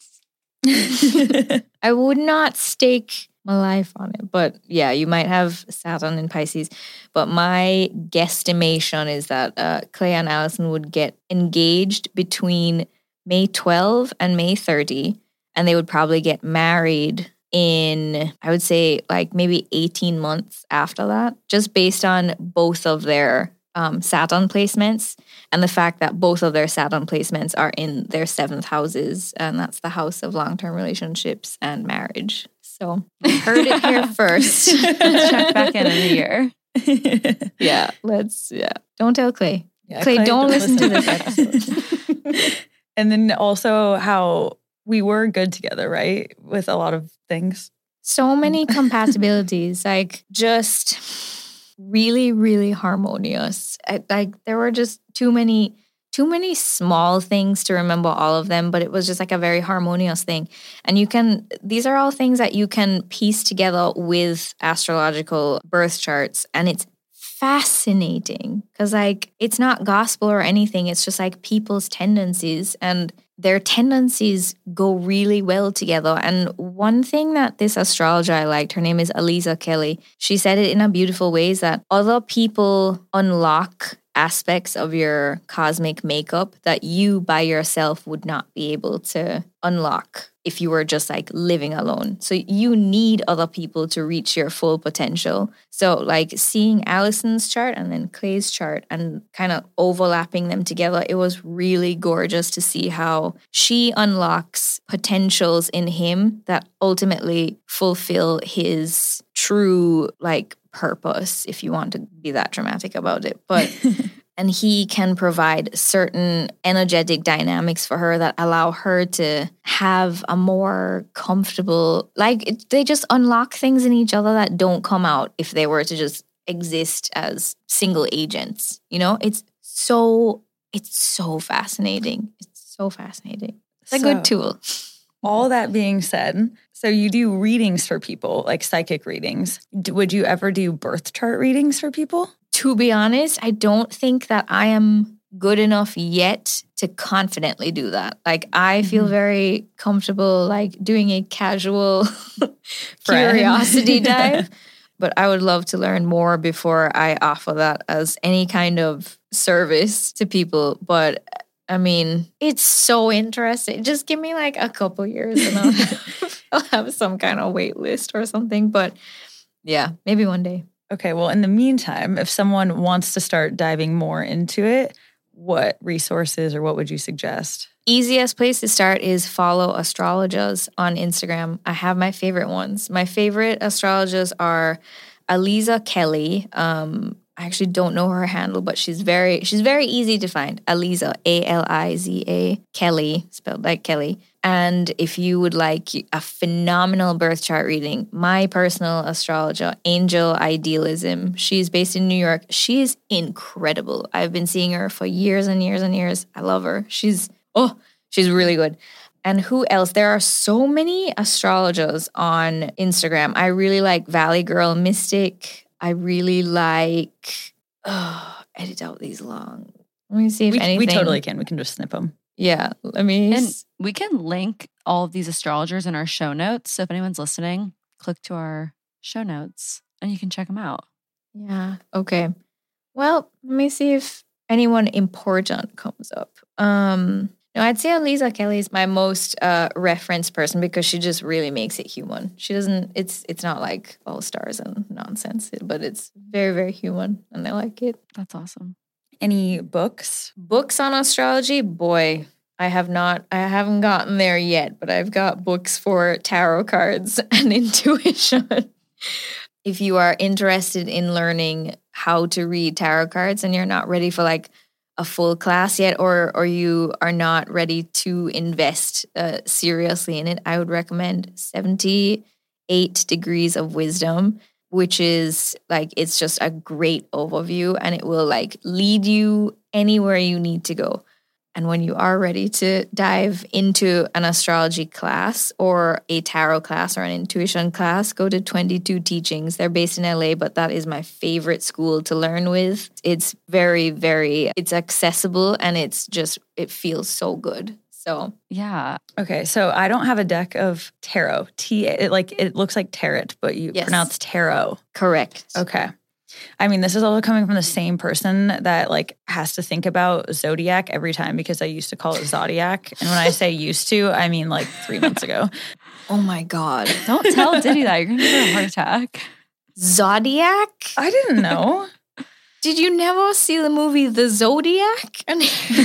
I would not stake my life on it. But yeah, you might have Saturn in Pisces. But my guesstimation is that uh, Clay and Allison would get engaged between May twelfth and May thirtieth. And they would probably get married in, I would say, like maybe eighteen months after that, just based on both of their um, Saturn placements and the fact that both of their Saturn placements are in their seventh houses. And that's the house of long-term relationships and marriage. So I heard it here first. Let's check back in in a year. Yeah, let's, yeah. Don't tell Clay. Yeah, Clay, Clay, don't, don't listen, listen to this episode. And then also how we were good together, right? With a lot of things. So many compatibilities, like just really, really harmonious. I, like there were just too many, too many small things to remember all of them, but it was just like a very harmonious thing. And you can, these are all things that you can piece together with astrological birth charts. And it's fascinating because like it's not gospel or anything. It's just like people's tendencies, and their tendencies go really well together. And one thing that this astrologer I liked, her name is Aliza Kelly, she said it in a beautiful way, is that other people unlock aspects of your cosmic makeup that you by yourself would not be able to unlock if you were just like living alone. So you need other people to reach your full potential. So like seeing Allison's chart and then Clay's chart and kind of overlapping them together, it was really gorgeous to see how she unlocks potentials in him that ultimately fulfill his true like purpose, if you want to be that dramatic about it. But and he can provide certain energetic dynamics for her that allow her to have a more comfortable, like it, they just unlock things in each other that don't come out if they were to just exist as single agents. You know, it's so, it's so fascinating. It's so fascinating. It's a So- good tool. All that being said, so you do readings for people, like psychic readings. D- Would you ever do birth chart readings for people? To be honest, I don't think that I am good enough yet to confidently do that. Like I feel Mm-hmm. very comfortable like doing a casual curiosity dive, but I would love to learn more before I offer that as any kind of service to people. But I mean, it's so interesting. Just give me like a couple years and I'll have, I'll have some kind of wait list or something. But yeah, maybe one day. Okay, well, in the meantime, if someone wants to start diving more into it, what resources or what would you suggest? Easiest place to start is follow astrologers on Instagram. I have my favorite ones. My favorite astrologers are Aliza Kelly. Um, I actually don't know her handle, but she's very she's very easy to find. Aliza, A L I Z A, Kelly, spelled like Kelly. And if you would like a phenomenal birth chart reading, my personal astrologer, Angel Idealism, she's based in New York. She is incredible. I've been seeing her for years and years and years. I love her. She's, oh, she's really good. And who else? There are so many astrologers on Instagram. I really like Valley Girl Mystic. I really like, oh, edit out these long. Let me see if we, anything. we totally can. We can just snip them. Yeah, let me. And we can link all of these astrologers in our show notes. So if anyone's listening, click to our show notes and you can check them out. Yeah, okay. Well, let me see if anyone important comes up. Um, no, I'd say Aliza Kelly is my most uh, referenced person because she just really makes it human. She doesn't, it's it's not like all stars and nonsense, but it's very, very human and I like it. That's awesome. Any books? Books on astrology? Boy, I have not, I haven't gotten there yet, but I've got books for tarot cards and intuition. If you are interested in learning how to read tarot cards and you're not ready for like a full class yet, or or you are not ready to invest uh, seriously in it, I would recommend seventy-eight Degrees of Wisdom. which is like, it's just a great overview and it will like lead you anywhere you need to go. And when you are ready to dive into an astrology class or a tarot class or an intuition class, go to twenty-two Teachings. They're based in L A, but that is my favorite school to learn with. It's very, very, it's accessible and it's just, it feels so good. So, yeah. Okay, so I don't have a deck of tarot. T, it, like it looks like tarot, but you Yes. pronounce tarot. correct. Okay. I mean, this is all coming from the same person that like has to think about zodiac every time because I used to call it zodiac. And when I say used to, I mean like three months ago. Oh my God. Don't tell Diddy that. You're going to give her a heart attack. Zodiac? I didn't know. Did you never see the movie The Zodiac? And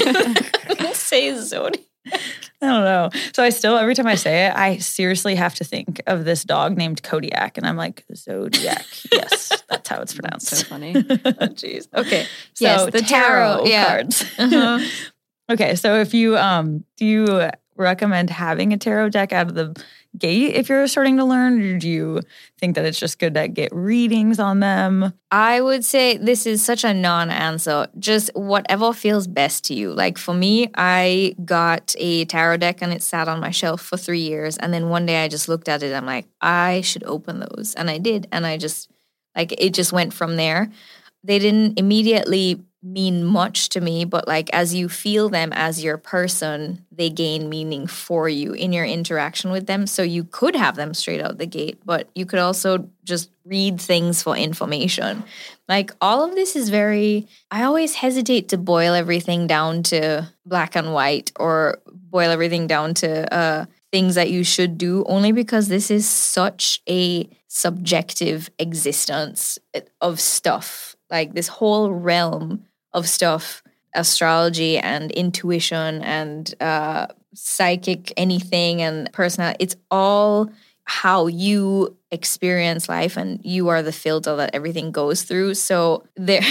say Zodiac. I don't know. So I still, every time I say it, I seriously have to think of this dog named Kodiak. And I'm like, Zodiac. Yes, that's how it's pronounced. So funny. Oh, jeez. Okay. So Yes, the tarot, tarot yeah. cards. Uh-huh. Okay, so if you, um, do you recommend having a tarot deck out of the gate if you're starting to learn? Or do you think that it's just good to get readings on them? I would say this is such a non-answer. Just whatever feels best to you. Like for me, I got a tarot deck and it sat on my shelf for three years. And then one day I just looked at it. I'm like, I should open those. And I did. And I just, like, it just went from there. They didn't immediately mean much to me, but like as you feel them as your person, they gain meaning for you in your interaction with them. So you could have them straight out the gate, but you could also just read things for information. Like all of this is very, I always hesitate to boil everything down to black and white or boil everything down to uh, things that you should do, only because this is such a subjective existence of stuff. Like this whole realm of stuff, astrology and intuition and uh, psychic anything and personal, it's all how you experience life and you are the filter that everything goes through. So there,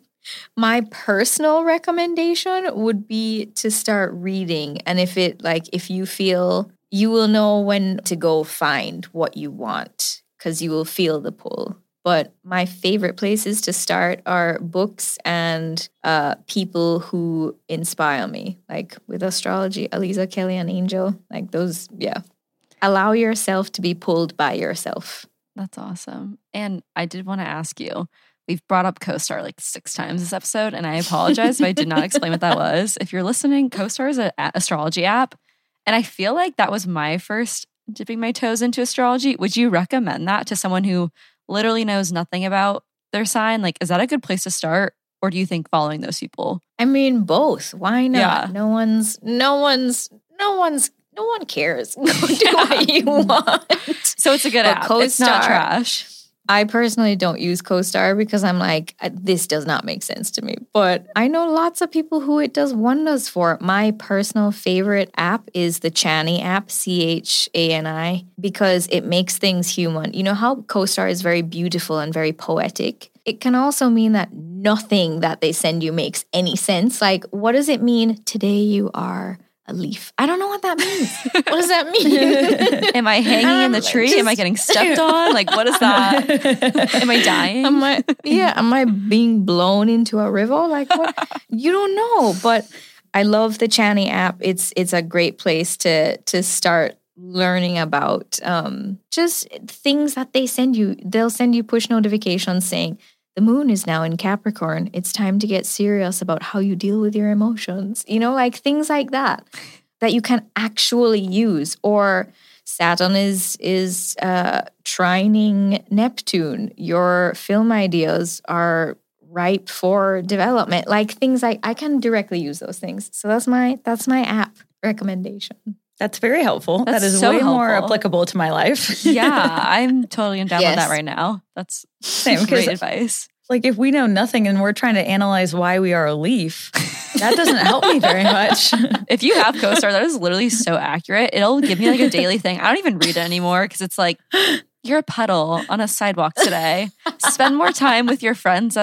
my personal recommendation would be to start reading. And if it like, if you feel, you will know when to go find what you want because you will feel the pull. But my favorite places to start are books and uh, people who inspire me, like with astrology, Aliza Kelly and Angel, like those, yeah. Allow yourself to be pulled by yourself. That's awesome. And I did want to ask you, we've brought up CoStar like six times this episode, and I apologize if I did not explain what that was. If you're listening, CoStar is an astrology app, and I feel like that was my first dipping my toes into astrology. Would you recommend that to someone who literally knows nothing about their sign? Like, is that a good place to start? Or do you think following those people? I mean, both. Why not? Yeah. No one's, no one's, no one's, no one cares. Go do what you want. So it's a good But app. It's not CoStar- trash. I personally don't use CoStar because I'm like, this does not make sense to me. But I know lots of people who it does wonders for. My personal favorite app is the Chani app, C H A N I, because it makes things human. You know how CoStar is very beautiful and very poetic? It can also mean that nothing that they send you makes any sense. Like, what does it mean? Today you are a leaf. I don't know what that means. What does that mean? Am I hanging in the tree? Just- Am I getting stepped on? Like, what is that? Am I dying? Am I, yeah, am I being blown into a river? Like, what? You don't know. But I love the Chani app. It's it's a great place to to start learning about um, just things that they send you. They'll send you push notifications saying, the moon is now in Capricorn. It's time to get serious about how you deal with your emotions. You know, like things like that, that you can actually use. Or Saturn is is uh, trining Neptune. Your film ideas are ripe for development. Like things like I can directly use those things. So that's my that's my app recommendation. That's very helpful. That's that is so way more helpful. applicable to my life. Yeah, I'm totally in down with Yes. that right now. That's Same, great 'cause- advice. Like if we know nothing and we're trying to analyze why we are a leaf, that doesn't help me very much. If you have CoStar, that is literally so accurate. It'll give me like a daily thing. I don't even read it anymore because it's like, you're a puddle on a sidewalk today. Spend more time with your friends that are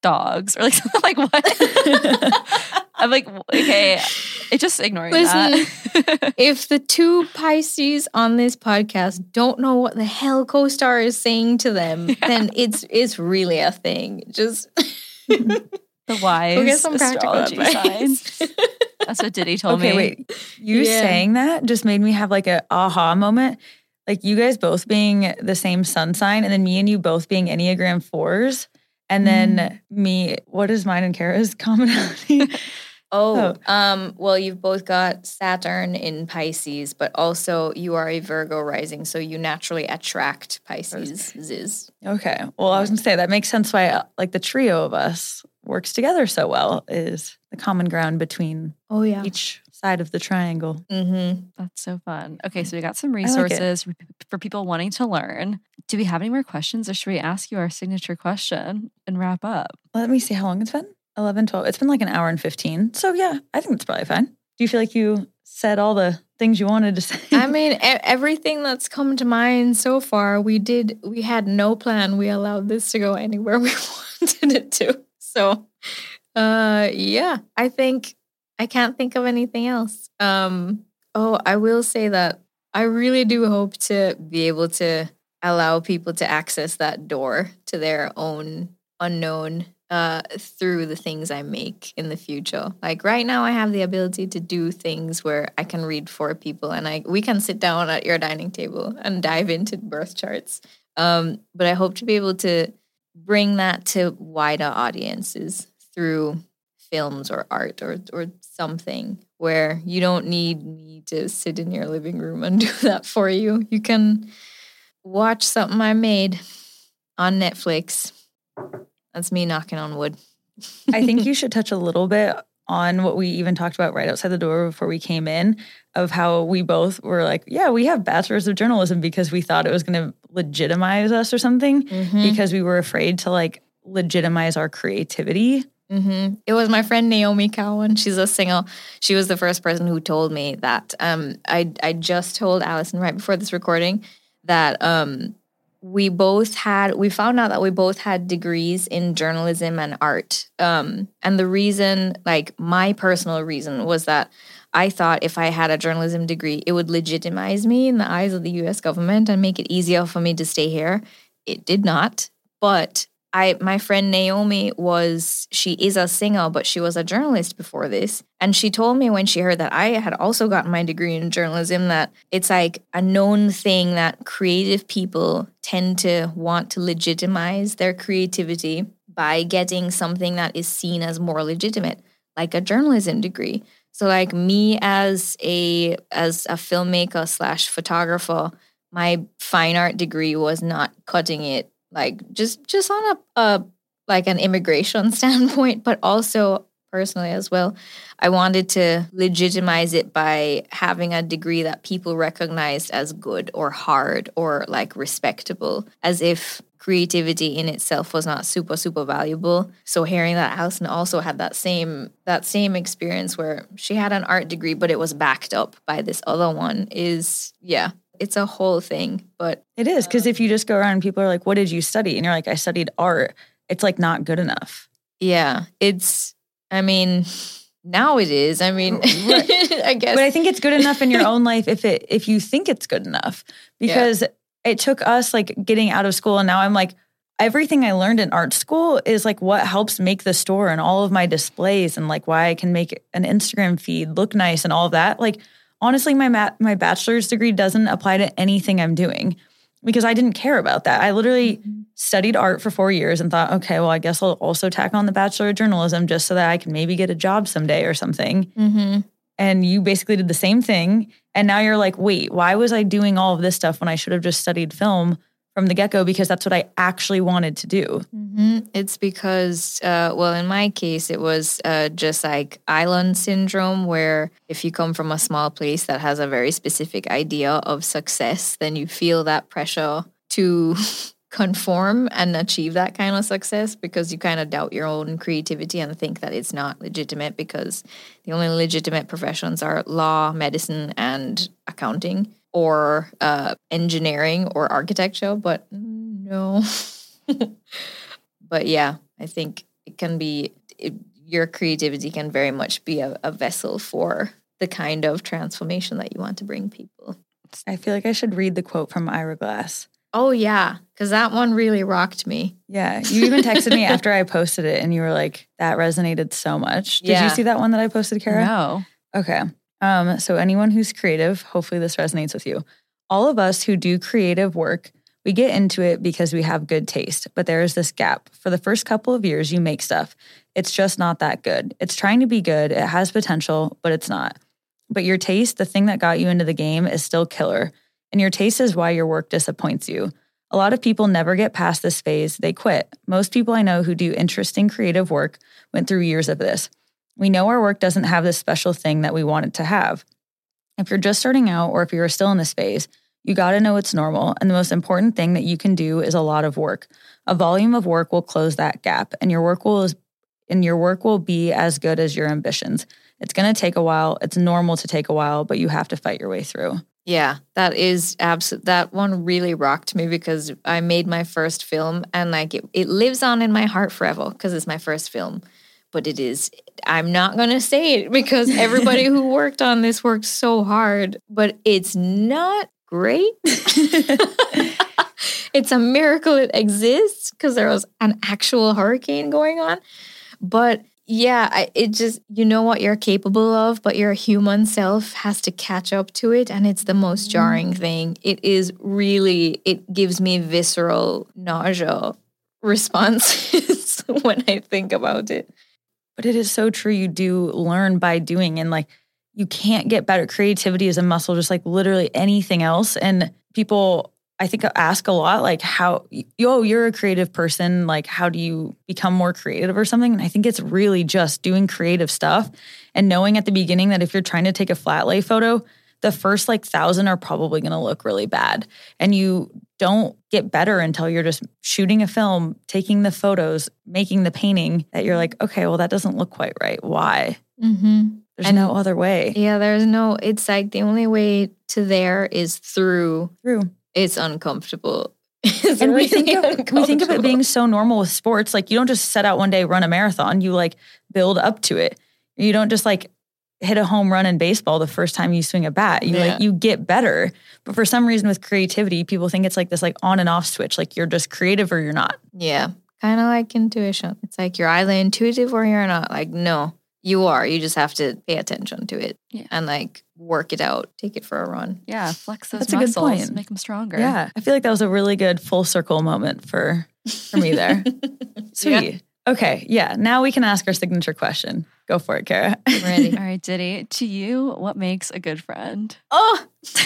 dogs or like something like what? I'm like, okay, it's just ignoring Listen, that. If the two Pisces on this podcast don't know what the hell co-star is saying to them, then it's it's really a thing. Just the wise go get some practical astrology advice. signs. That's what Diddy told Okay, me. wait. You Yeah. saying that just made me have like a aha moment. Like you guys both being the same sun sign, and then me and you both being Enneagram fours, and then Mm. me. What is mine and Kara's commonality? Oh, um, well, you've both got Saturn in Pisces, but also you are a Virgo rising, so you naturally attract Pisces. Ziz. Okay. Well, I was gonna say that makes sense why uh, like the trio of us works together so well is the common ground between Oh yeah. each side of the triangle. Mm-hmm. That's so fun. Okay, so we got some like it. resources for for people wanting to learn. Do we have any more questions or should we ask you our signature question and wrap up? Let me see how long it's been. eleven, twelve. It's been like an hour and fifteen. So yeah, I think it's probably fine. Do you feel like you said all the things you wanted to say? I mean, e- everything that's come to mind so far, we did. We had no plan. We allowed this to go anywhere we wanted it to. So, uh, yeah, I think I can't think of anything else. Um, oh, I will say that I really do hope to be able to allow people to access that door to their own unknown uh, through the things I make in the future. Like right now, I have the ability to do things where I can read for people, and I we can sit down at your dining table and dive into birth charts. Um, but I hope to be able to bring that to wider audiences through films or art or or something where you don't need me to sit in your living room and do that for you. You can watch something I made on Netflix. That's me knocking on wood. I think you should touch a little bit on what we even talked about right outside the door before we came in, of how we both were like, yeah, we have bachelors of journalism because we thought it was going to legitimize us or something, Mm-hmm. because we were afraid to like legitimize our creativity. Mm-hmm. It was my friend Naomi Cowan. She's a singer. She was the first person who told me that. Um, I I just told Allison right before this recording that um, we both had, we found out that we both had degrees in journalism and art. Um, and the reason, like my personal reason, was that I thought if I had a journalism degree, it would legitimize me in the eyes of the U S government and make it easier for me to stay here. It did not. But I, my friend Naomi was, she is a singer, but she was a journalist before this. And she told me when she heard that I had also gotten my degree in journalism that it's like a known thing that creative people tend to want to legitimize their creativity by getting something that is seen as more legitimate, like a journalism degree. So like me as a as a filmmaker slash photographer, my fine art degree was not cutting it. Like just just on a, a like an immigration standpoint, but also personally as well. I wanted to legitimize it by having a degree that people recognized as good or hard or like respectable, as if creativity in itself was not super, super valuable. So hearing that Allison also had that same that same experience where she had an art degree, but it was backed up by this other one is, yeah. It's a whole thing, but It is, because if you just go around and people are like, what did you study? And you're like, I studied art. It's like not good enough. yeah, it's, I mean, now it is. I mean, I guess. But I think it's good enough in your own life if it if you think it's good enough. Because it took us like getting out of school, and now I'm like, everything I learned in art school is like what helps make the store and all of my displays and like why I can make an Instagram feed look nice and all of that. Like, honestly, my ma- my bachelor's degree doesn't apply to anything I'm doing because I didn't care about that. I literally mm-hmm. studied art for four years and thought, okay, well, I guess I'll also tack on the Bachelor of Journalism just so that I can maybe get a job someday or something. Mm-hmm. And you basically did the same thing. And now you're like, wait, why was I doing all of this stuff when I should have just studied film from the get-go, because that's what I actually wanted to do? Mm-hmm. It's because, uh, well, in my case, it was uh, just like island syndrome, where if you come from a small place that has a very specific idea of success, then you feel that pressure to conform and achieve that kind of success, because you kind of doubt your own creativity and think that it's not legitimate, because the only legitimate professions are law, medicine, and accounting, or uh, engineering or architecture, but no. But yeah, I think it can be, it, your creativity can very much be a, a vessel for the kind of transformation that you want to bring people. I feel like I should read the quote from Ira Glass. Oh, yeah, because that one really rocked me. Yeah, you even texted me after I posted it and you were like, that resonated so much. Did Yeah. you see that one that I posted, Kara? No. Okay. Um, so anyone who's creative, hopefully this resonates with you. All of us who do creative work, we get into it because we have good taste, but there is this gap. For the first couple of years, you make stuff. It's just not that good. It's trying to be good. It has potential, but it's not. But your taste, the thing that got you into the game, is still killer. And your taste is why your work disappoints you. A lot of people never get past this phase. They quit. Most people I know who do interesting creative work went through years of this. We know our work doesn't have this special thing that we want it to have. If you're just starting out or if you're still in this phase, you got to know it's normal. And the most important thing that you can do is a lot of work. A volume of work will close that gap, and your work will and your work will be as good as your ambitions. It's going to take a while. It's normal to take a while, but you have to fight your way through. Yeah, that is absolute. That one really rocked me because I made my first film and like it, it lives on in my heart forever because it's my first film. But it is, I'm not going to say it because everybody who worked on this worked so hard, but it's not great. It's a miracle it exists because there was an actual hurricane going on. But yeah, I, it just, you know what you're capable of, but your human self has to catch up to it. And it's the most jarring thing. It is really, it gives me visceral nausea responses when I think about it. But it is so true. You do learn by doing, and like you can't get better. Creativity is a muscle, just like literally anything else. And people, I think, ask a lot, like how, oh, you're a creative person. Like, how do you become more creative or something? And I think it's really just doing creative stuff and knowing at the beginning that if you're trying to take a flat lay photo, the first like thousand are probably going to look really bad. And you don't get better until you're just shooting a film, taking the photos, making the painting that you're like, okay, well, that doesn't look quite right. Why? Mm-hmm. There's And- no other way. Yeah, there's no, it's like the only way to there is through. True. It's uncomfortable. It's And we really think of we think of it uncomfortable. being so normal with sports. Like you don't just set out one day, run a marathon. You like build up to it. You don't just like hit a home run in baseball the first time you swing a bat. You Yeah. like you get better. But for some reason with creativity, people think it's like this like on and off switch. Like you're just creative or you're not. Yeah, kind of like intuition. It's like you're either intuitive or you're not. Like, no, you are. You just have to pay attention to it Yeah. and like work it out, take it for a run. Yeah, flex those That's a good muscles, point. make them stronger. Yeah. I feel like that was a really good full circle moment for for me there. Sweet. Okay. Yeah. Now we can ask our signature question. Go for it, Kara. I'm ready. All right, Diddy, to you, what makes a good friend? Oh,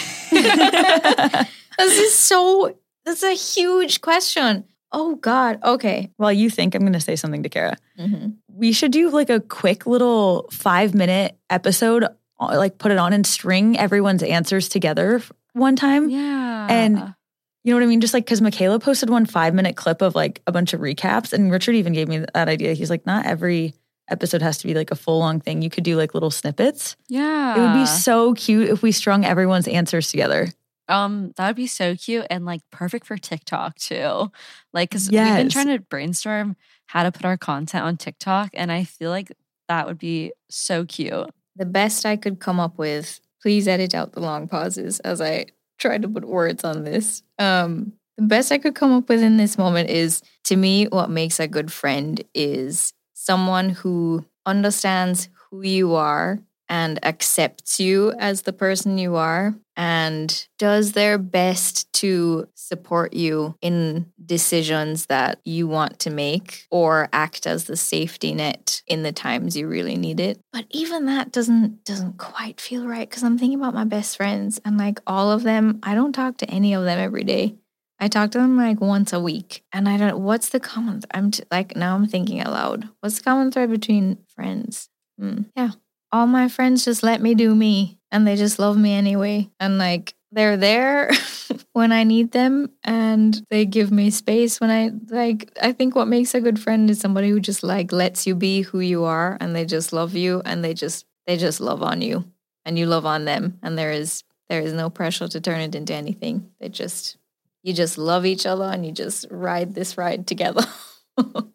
this is so, this is a huge question. Oh, God. Okay. While you think, I'm going to say something to Kara. Mm-hmm. We should do like a quick little five minute episode, uh, like put it on and string everyone's answers together f- one time. Yeah. And you know what I mean? Just like, because Michaela posted one five minute clip of like a bunch of recaps, and Richard even gave me that idea. He's like, not every episode has to be like a full long thing. You could do like little snippets. yeah. It would be so cute if we strung everyone's answers together. Um, that would be so cute and like perfect for TikTok too. Like, cause we've been Yes. trying to brainstorm how to put our content on TikTok, and I feel like that would be so cute. The best I could come up with, please edit out the long pauses as I try to put words on this. Um, the best I could come up with in this moment is, to me, what makes a good friend is someone who understands who you are and accepts you as the person you are and does their best to support you in decisions that you want to make or act as the safety net in the times you really need it. But even that doesn't doesn't quite feel right because I'm thinking about my best friends and like all of them, I don't talk to any of them every day. I talk to them like once a week. And I don't, what's the common, th- I'm t- like, now I'm thinking out loud. What's the common thread between friends? Hmm. Yeah. All my friends just let me do me and they just love me anyway. And like, they're there when I need them and they give me space when I, like, I think what makes a good friend is somebody who just like lets you be who you are and they just love you and they just, they just love on you and you love on them. And there is, there is no pressure to turn it into anything. They just, you just love each other and you just ride this ride together.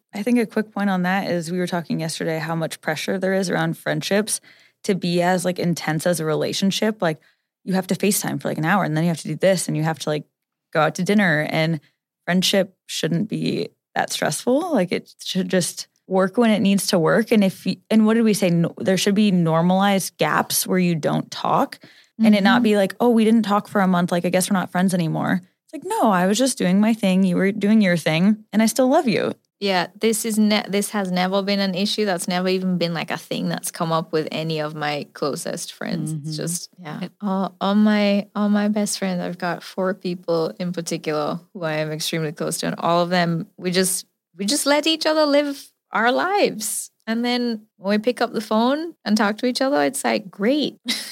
I think a quick point on that is we were talking yesterday how much pressure there is around friendships to be as like intense as a relationship. Like you have to FaceTime for like an hour and then you have to do this and you have to like go out to dinner, and friendship shouldn't be that stressful. Like it should just work when it needs to work. And if you, and what did we say? No, there should be normalized gaps where you don't talk mm-hmm. and it not be like, oh, we didn't talk for a month. Like I guess we're not friends anymore. It's like, no, I was just doing my thing. You were doing your thing and I still love you. Yeah, this is ne- this has never been an issue. That's never even been like a thing that's come up with any of my closest friends. Mm-hmm. It's just yeah, all, all my all my best friends. I've got four people in particular who I am extremely close to, and all of them we just we just let each other live our lives. And then when we pick up the phone and talk to each other, it's like great.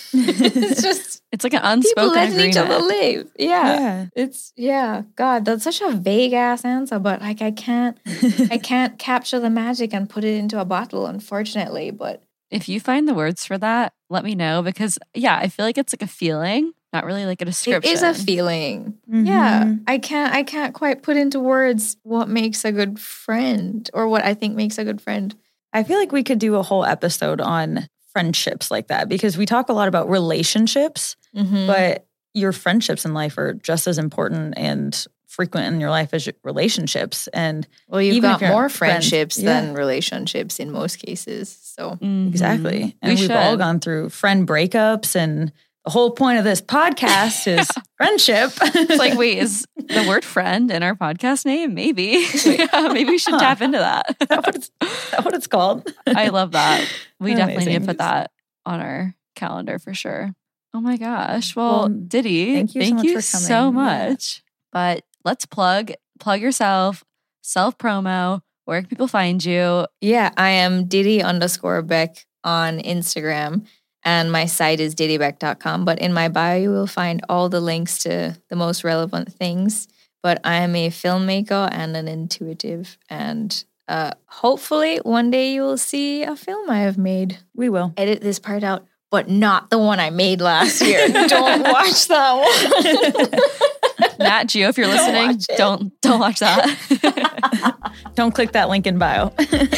It's just it's like an unspoken people letting agreement. each other live. Yeah. yeah, it's yeah. God, that's such a vague ass answer, but like I can't, I can't capture the magic and put it into a bottle, unfortunately. But if you find the words for that, let me know, because yeah, I feel like it's like a feeling, not really like a description. It is a feeling. Mm-hmm. Yeah, I can't, I can't quite put into words what makes a good friend or what I think makes a good friend. I feel like we could do a whole episode on friendships like that, because we talk a lot about relationships, mm-hmm. but your friendships in life are just as important and frequent in your life as your relationships. And well, you've even got if you're more friends, friendships yeah. than relationships in most cases. So Mm-hmm. exactly. And We we've all should. gone through friend breakups, and the whole point of this podcast is friendship. It's like, wait, is the word friend in our podcast name? Maybe. Yeah, maybe we should Huh. tap into that. Is that what it's, is that what it's called? I love that. We definitely need Amazing. to put that on our calendar for sure. Oh my gosh. Well, Well, Diddy, thank you so much for so coming. much. But let's plug, plug yourself, self-promo. Where can people find you? yeah, I am Diddy underscore Beck on Instagram. And my site is diddy beck dot com. But in my bio, you will find all the links to the most relevant things. But I am a filmmaker and an intuitive. And uh, hopefully one day you will see a film I have made. We will. Edit this part out, but not the one I made last year. Don't watch that one. Nat Geo, if you're Don't listening, watch it. don't don't watch that. Don't click that link in bio.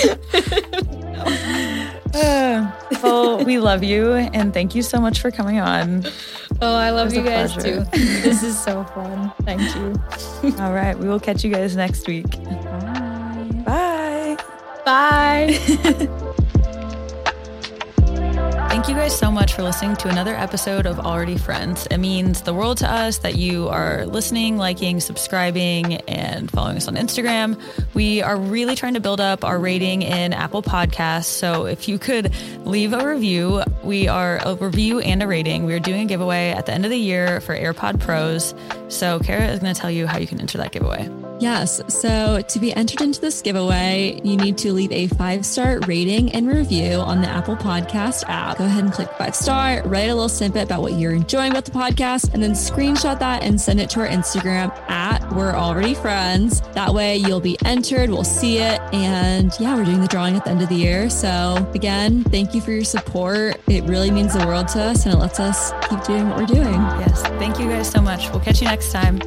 Uh, well, we love you, and thank you so much for coming on. Oh, I love was you a guys pleasure. too. This is so fun. Thank you. All right, we will catch you guys next week. Bye. Bye. Thank you guys so much for listening to another episode of Already Friends. It means the world to us that you are listening, liking, subscribing, and following us on Instagram. We are really trying to build up our rating in Apple Podcasts. So if you could leave a review, we are a review and a rating. We are doing a giveaway at the end of the year for AirPod Pros. So Kara is going to tell you how you can enter that giveaway. Yes. So to be entered into this giveaway, you need to leave a five-star rating and review on the Apple Podcast app. Go ahead and click five star, write a little snippet about what you're enjoying about the podcast, and then screenshot that and send it to our Instagram at We're Already Friends. That way you'll be entered. We'll see it. And yeah, we're doing the drawing at the end of the year. So again, thank you for your support. It really means the world to us, and it lets us keep doing what we're doing. Yes. Thank you guys so much. We'll catch you next time.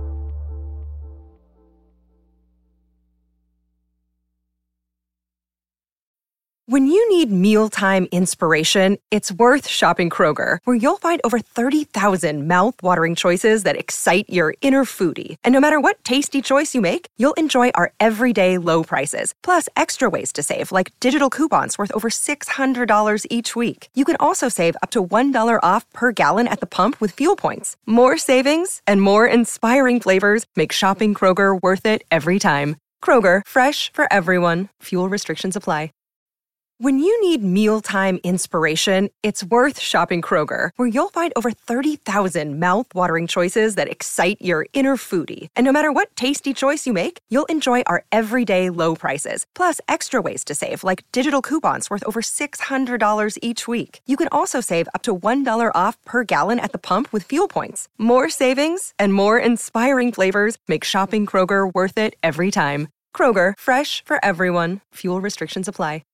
When you need mealtime inspiration, it's worth shopping Kroger, where you'll find over thirty thousand mouth-watering choices that excite your inner foodie. And no matter what tasty choice you make, you'll enjoy our everyday low prices, plus extra ways to save, like digital coupons worth over six hundred dollars each week. You can also save up to one dollar off per gallon at the pump with fuel points. More savings and more inspiring flavors make shopping Kroger worth it every time. Kroger, fresh for everyone. Fuel restrictions apply. When you need mealtime inspiration, it's worth shopping Kroger, where you'll find over thirty thousand mouth-watering choices that excite your inner foodie. And no matter what tasty choice you make, you'll enjoy our everyday low prices, plus extra ways to save, like digital coupons worth over six hundred dollars each week. You can also save up to one dollar off per gallon at the pump with fuel points. More savings and more inspiring flavors make shopping Kroger worth it every time. Kroger, fresh for everyone. Fuel restrictions apply.